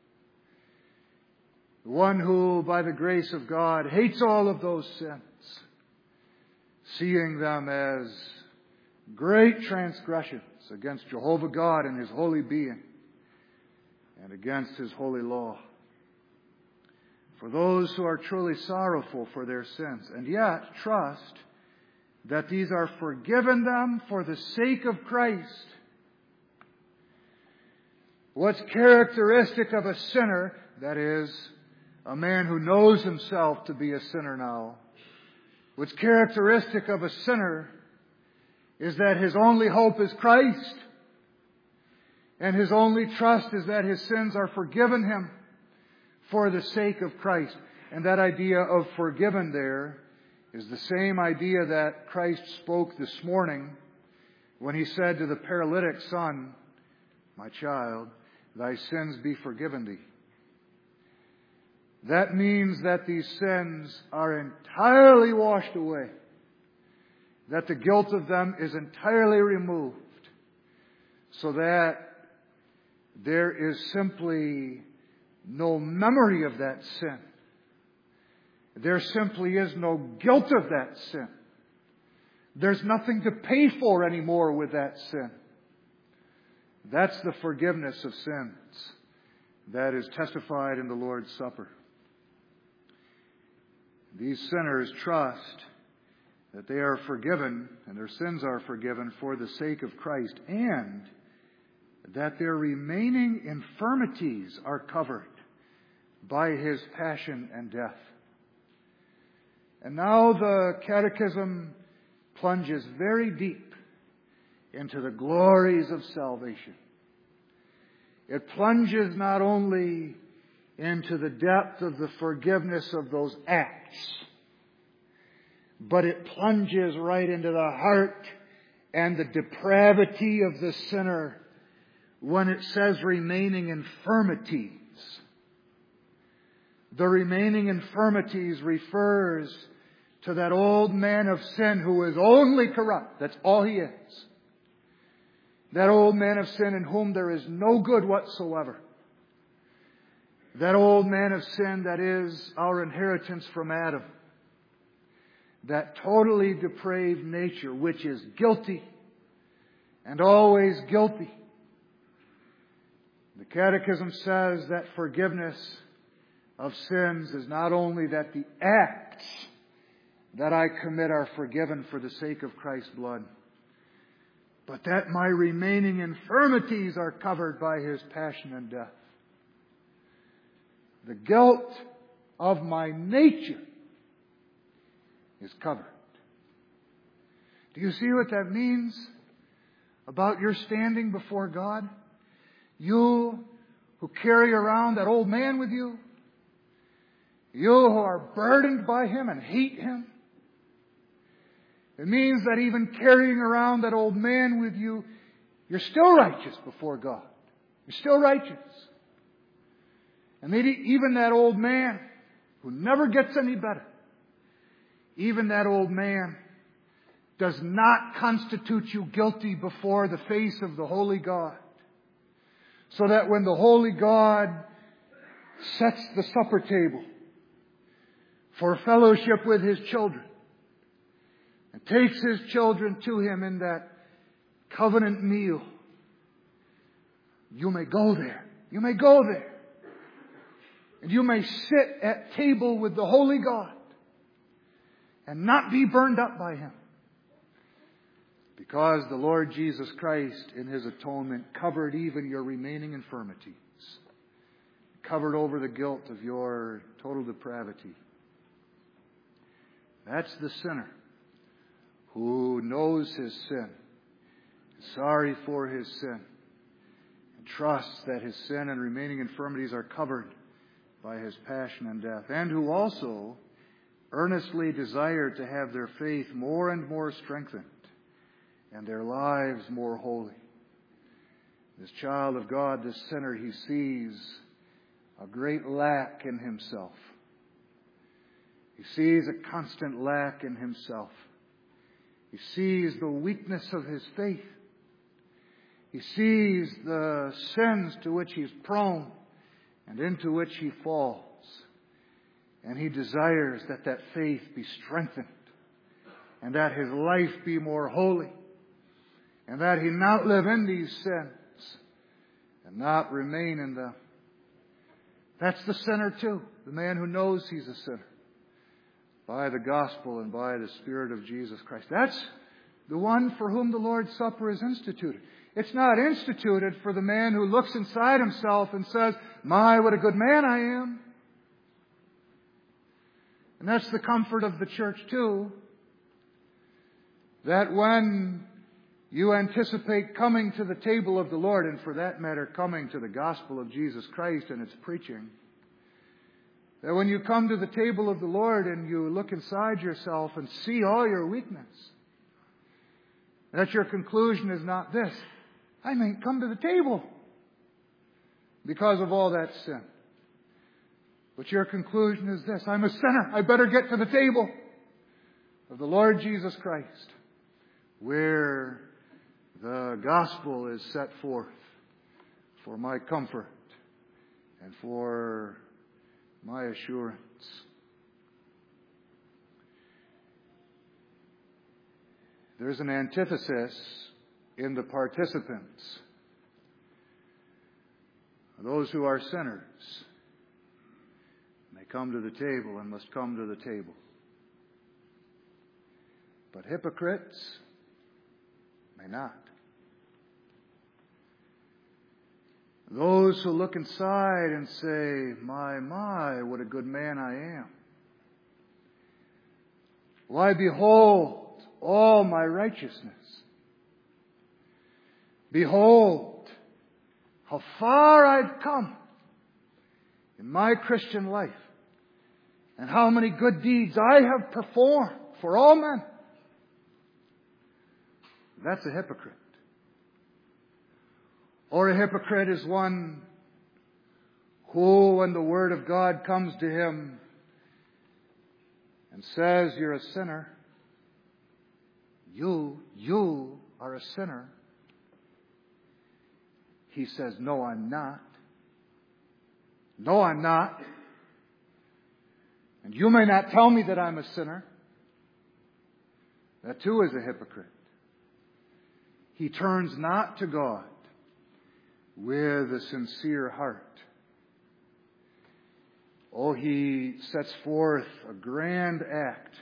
One who, by the grace of God, hates all of those sins, seeing them as great transgressions against Jehovah God and His holy being, and against His holy law. For those who are truly sorrowful for their sins, and yet trust that these are forgiven them for the sake of Christ. What's characteristic of a sinner, that is, a man who knows himself to be a sinner now, what's characteristic of a sinner is that his only hope is Christ, and his only trust is that his sins are forgiven him for the sake of Christ. And that idea of forgiven there is the same idea that Christ spoke this morning when He said to the paralytic son, "My child, thy sins be forgiven thee." That means that these sins are entirely washed away, that the guilt of them is entirely removed, so that there is simply no memory of that sin. There simply is no guilt of that sin. There's nothing to pay for anymore with that sin. That's the forgiveness of sins that is testified in the Lord's Supper. These sinners trust that they are forgiven and their sins are forgiven for the sake of Christ, and that their remaining infirmities are covered by His passion and death. And now the Catechism plunges very deep into the glories of salvation. It plunges not only into the depth of the forgiveness of those acts, but it plunges right into the heart and the depravity of the sinner when it says remaining infirmities. The remaining infirmities refers to that old man of sin who is only corrupt. That's all he is. That old man of sin in whom there is no good whatsoever. That old man of sin that is our inheritance from Adam. That totally depraved nature which is guilty and always guilty. The Catechism says that forgiveness of sins is not only that the acts that I commit are forgiven for the sake of Christ's blood, but that my remaining infirmities are covered by His passion and death. The guilt of my nature is covered. Do you see what that means about your standing before God? You who carry around that old man with you, you who are burdened by him and hate him. It means that even carrying around that old man with you, you're still righteous before God. You're still righteous. And maybe even that old man who never gets any better, even that old man does not constitute you guilty before the face of the holy God. So that when the holy God sets the supper table for fellowship with His children and takes His children to Him in that covenant meal, you may go there. You may go there. And you may sit at table with the holy God and not be burned up by Him. Because the Lord Jesus Christ in His atonement covered even your remaining infirmities. Covered over the guilt of your total depravity. That's the sinner who knows his sin, is sorry for his sin, and trusts that his sin and remaining infirmities are covered by His passion and death, and who also earnestly desire to have their faith more and more strengthened and their lives more holy. This child of God, this sinner, he sees a great lack in himself. He sees a constant lack in himself. He sees the weakness of his faith. He sees the sins to which he's prone and into which he falls. And he desires that that faith be strengthened and that his life be more holy and that he not live in these sins and not remain in them. That's the sinner too, the man who knows he's a sinner by the gospel and by the Spirit of Jesus Christ. That's the one for whom the Lord's Supper is instituted. It's not instituted for the man who looks inside himself and says, "My, what a good man I am." And that's the comfort of the church too, that when you anticipate coming to the table of the Lord, and for that matter, coming to the gospel of Jesus Christ and its preaching, that when you come to the table of the Lord and you look inside yourself and see all your weakness, that your conclusion is not this: I mayn't come to the table because of all that sin. But your conclusion is this: I'm a sinner. I better get to the table of the Lord Jesus Christ, where the gospel is set forth for my comfort and for my assurance. There's an antithesis in the participants. Those who are sinners may come to the table and must come to the table. But hypocrites may not. Those who look inside and say, "My, my, what a good man I am. Why, behold all my righteousness. Behold how far I've come in my Christian life and how many good deeds I have performed for all men." That's a hypocrite. Or a hypocrite is one who, when the Word of God comes to him and says, "You're a sinner. You, you are a sinner," he says, "No, I'm not. No, I'm not. And you may not tell me that I'm a sinner." That too is a hypocrite. He turns not to God with a sincere heart. Oh, he sets forth a grand act.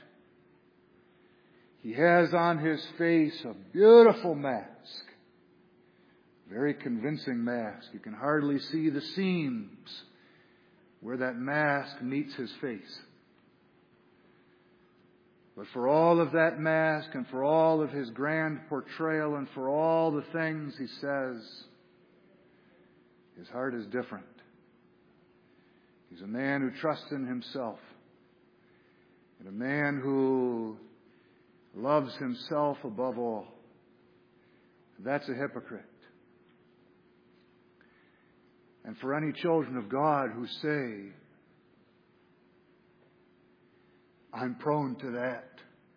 He has on his face a beautiful mask. Very convincing mask. You can hardly see the seams where that mask meets his face. But for all of that mask and for all of his grand portrayal and for all the things he says, his heart is different. He's a man who trusts in himself and a man who loves himself above all. That's a hypocrite. And for any children of God who say, "I'm prone to that,"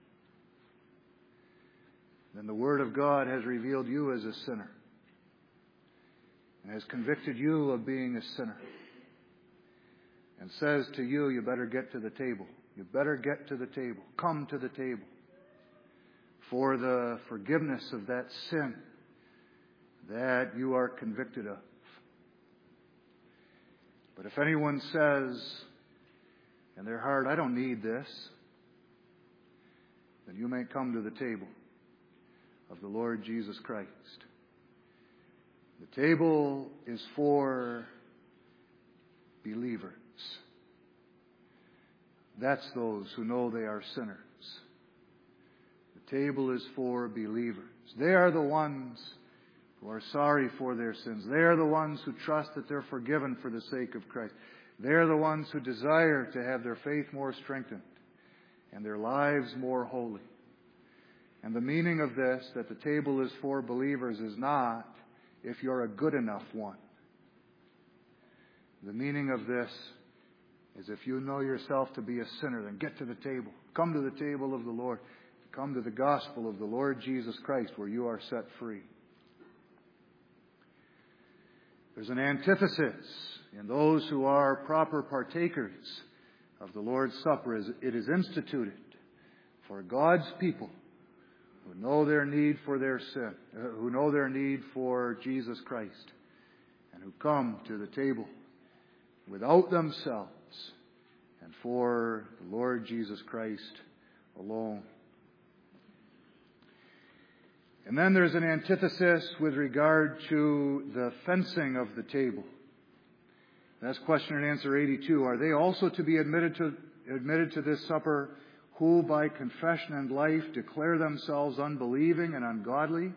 then the Word of God has revealed you as a sinner and has convicted you of being a sinner and says to you, you better get to the table. You better get to the table. Come to the table for the forgiveness of that sin that you are convicted of. But if anyone says in their heart, "I don't need this," then you may come to the table of the Lord Jesus Christ. The table is for believers. That's those who know they are sinners. The table is for believers. They are the ones who are sorry for their sins. They are the ones who trust that they're forgiven for the sake of Christ. They are the ones who desire to have their faith more strengthened and their lives more holy. And the meaning of this, that the table is for believers, is not if you're a good enough one. The meaning of this is if you know yourself to be a sinner, then get to the table. Come to the table of the Lord. Come to the gospel of the Lord Jesus Christ, where you are set free. There's an antithesis in those who are proper partakers of the Lord's Supper. It is instituted for God's people who know their need for their sin, uh, who know their need for Jesus Christ, and who come to the table without themselves and for the Lord Jesus Christ alone. And then there's an antithesis with regard to the fencing of the table. That's question and answer eighty-two. Are they also to be admitted to, admitted to this supper who by confession and life declare themselves unbelieving and ungodly?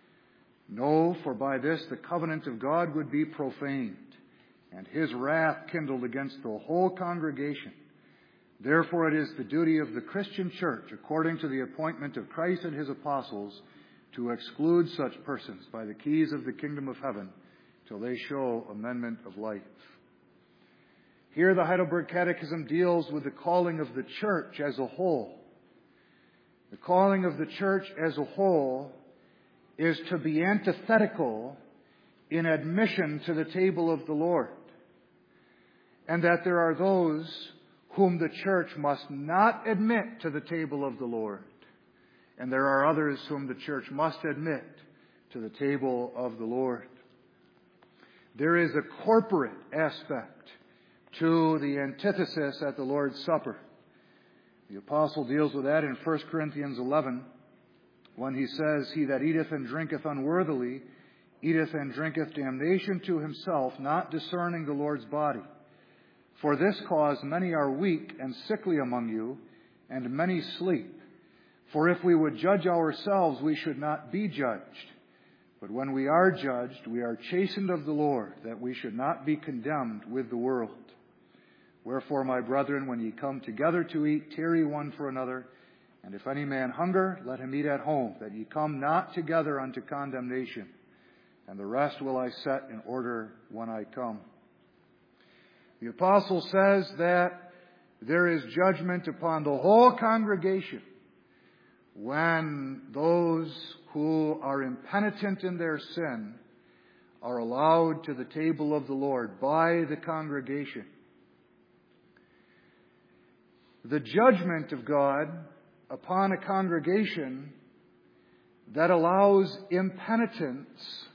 No, for by this the covenant of God would be profaned, and His wrath kindled against the whole congregation. Therefore it is the duty of the Christian church, according to the appointment of Christ and His apostles, to exclude such persons by the keys of the kingdom of heaven till they show amendment of life. Here the Heidelberg Catechism deals with the calling of the church as a whole. The calling of the church as a whole is to be antithetical in admission to the table of the Lord, and that there are those whom the church must not admit to the table of the Lord, and there are others whom the church must admit to the table of the Lord. There is a corporate aspect to the antithesis at the Lord's Supper. The apostle deals with that in First Corinthians eleven, when he says, "He that eateth and drinketh unworthily, eateth and drinketh damnation to himself, not discerning the Lord's body. For this cause many are weak and sickly among you, and many sleep. For if we would judge ourselves, we should not be judged. But when we are judged, we are chastened of the Lord, that we should not be condemned with the world. Wherefore, my brethren, when ye come together to eat, tarry one for another. And if any man hunger, let him eat at home, that ye come not together unto condemnation. And the rest will I set in order when I come." The apostle says that there is judgment upon the whole congregation when those who are impenitent in their sin are allowed to the table of the Lord by the congregation. The judgment of God upon a congregation that allows impenitence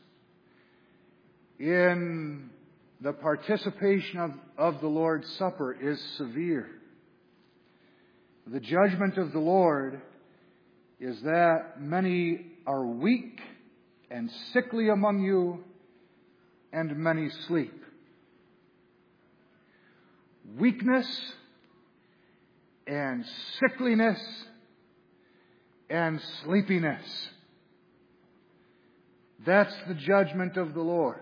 in the participation of, of the Lord's Supper is severe. The judgment of the Lord is that many are weak and sickly among you, and many sleep. Weakness and sickliness and sleepiness. That's the judgment of the Lord.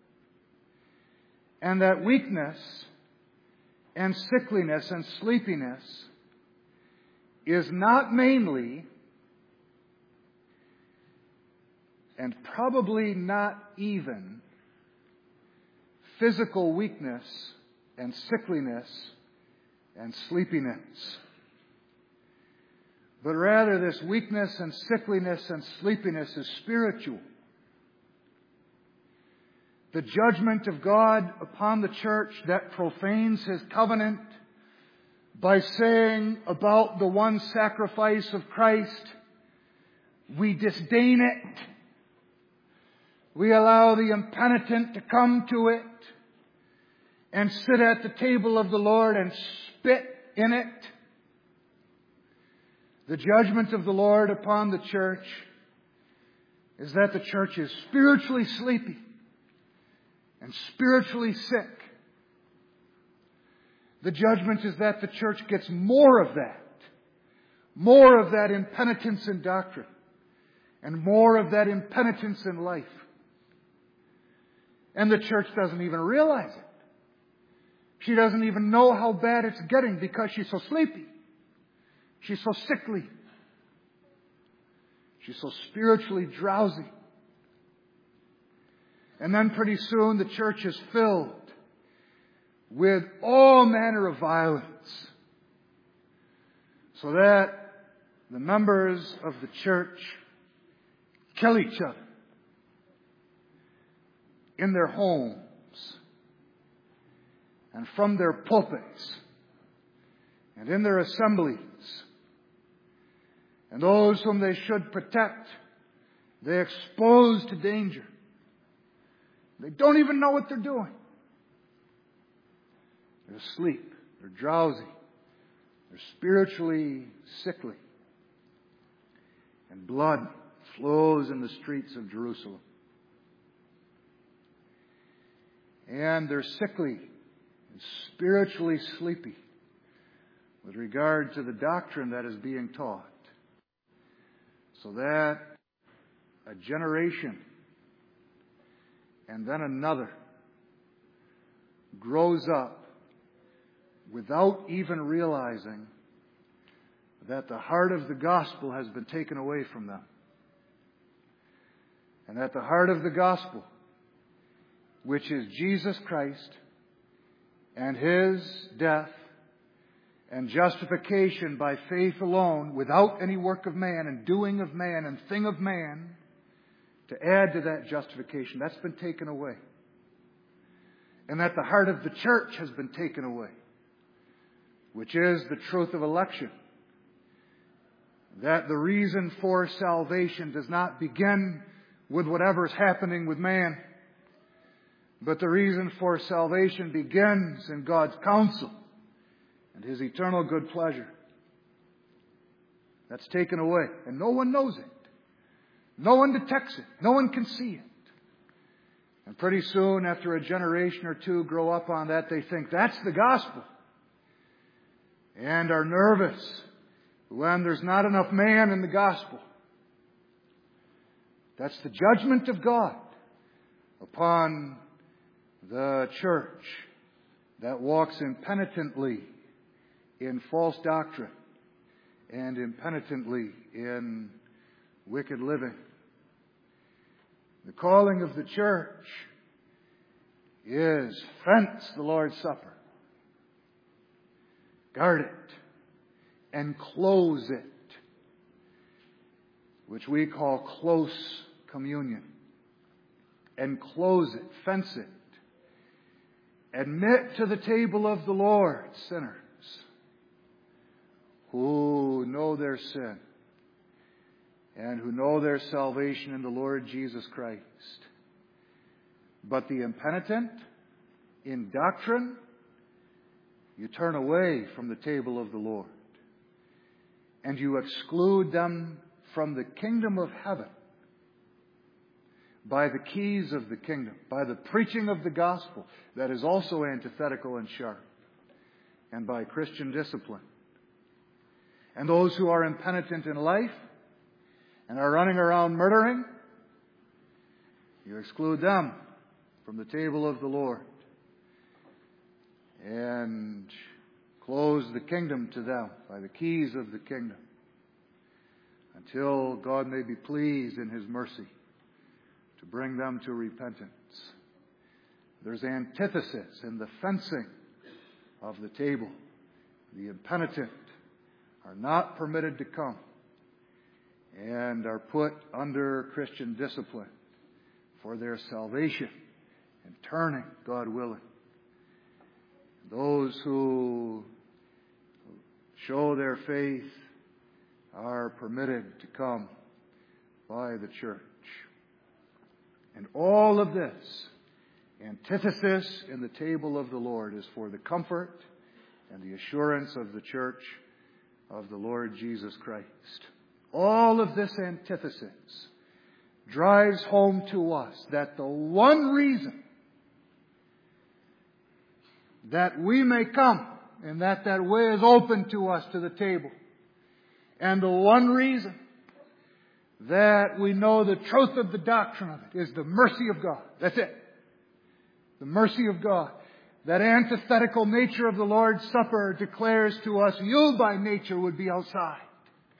And that weakness and sickliness and sleepiness is not mainly, and probably not even, physical weakness and sickliness and sleepiness, but rather this weakness and sickliness and sleepiness is spiritual. The judgment of God upon the church that profanes His covenant by saying about the one sacrifice of Christ, we disdain it. We allow the impenitent to come to it and sit at the table of the Lord and spit in it. The judgment of the Lord upon the church is that the church is spiritually sleepy and spiritually sick. The judgment is that the church gets more of that. More of that impenitence in doctrine. And more of that impenitence in life. And the church doesn't even realize it. She doesn't even know how bad it's getting because she's so sleepy. She's so sickly. She's so spiritually drowsy. And then pretty soon the church is filled with all manner of violence, so that the members of the church kill each other in their homes and from their pulpits and in their assemblies. And those whom they should protect, they expose to danger. They don't even know what they're doing. They're asleep. They're drowsy. They're spiritually sickly. And blood flows in the streets of Jerusalem. And they're sickly and spiritually sleepy with regard to the doctrine that is being taught. So that a generation and then another grows up without even realizing that the heart of the gospel has been taken away from them. And that the heart of the gospel, which is Jesus Christ and His death and justification by faith alone, without any work of man and doing of man and thing of man, to add to that justification, that's been taken away. And that the heart of the church has been taken away, which is the truth of election. That the reason for salvation does not begin with whatever is happening with man, but the reason for salvation begins in God's counsel and His eternal good pleasure. That's taken away, and no one knows it. No one detects it. No one can see it. And pretty soon, after a generation or two grow up on that, they think that's the gospel. And are nervous when there's not enough man in the gospel. That's the judgment of God upon the church that walks impenitently in false doctrine and impenitently in wicked living. The calling of the church is fence the Lord's Supper. Guard it. Enclose it. Which we call close communion. Enclose it. Fence it. Admit to the table of the Lord sinners who know their sin and who know their salvation in the Lord Jesus Christ. But the impenitent in doctrine, you turn away from the table of the Lord. And you exclude them from the kingdom of heaven by the keys of the kingdom, by the preaching of the gospel that is also antithetical and sharp, and by Christian discipline. And those who are impenitent in life and are running around murdering, you exclude them from the table of the Lord and close the kingdom to them by the keys of the kingdom until God may be pleased in His mercy to bring them to repentance. There's antithesis in the fencing of the table. The impenitent are not permitted to come and are put under Christian discipline for their salvation and turning, God willing. Those who show their faith are permitted to come by the church. And all of this antithesis in the table of the Lord is for the comfort and the assurance of the church of the Lord Jesus Christ. All of this antithesis drives home to us that the one reason that we may come and that that way is open to us to the table, and the one reason that we know the truth of the doctrine of it is the mercy of God. That's it. The mercy of God. That antithetical nature of the Lord's Supper declares to us, you by nature would be outside.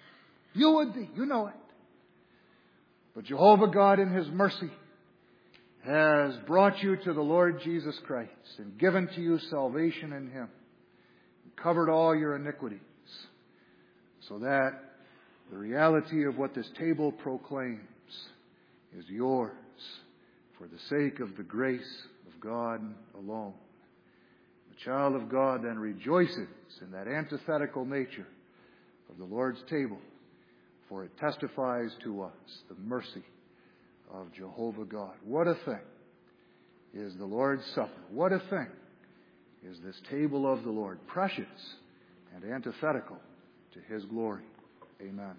You would be. You know it. But Jehovah God in His mercy has brought you to the Lord Jesus Christ and given to you salvation in Him, and covered all your iniquities, so that the reality of what this table proclaims is yours for the sake of the grace of God alone. The child of God then rejoices in that antithetical nature of the Lord's table, for it testifies to us the mercy of Jehovah God. What a thing is the Lord's Supper. What a thing is this table of the Lord, precious and antithetical to His glory. Amen.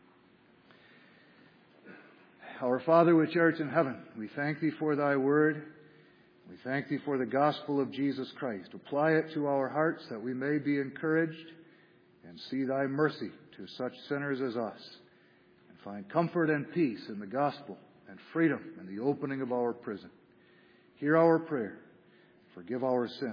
Our Father which art in heaven, we thank Thee for Thy word. We thank Thee for the gospel of Jesus Christ. Apply it to our hearts that we may be encouraged and see Thy mercy to such sinners as us, and find comfort and peace in the gospel and freedom in the opening of our prison. Hear our prayer. Forgive our sins.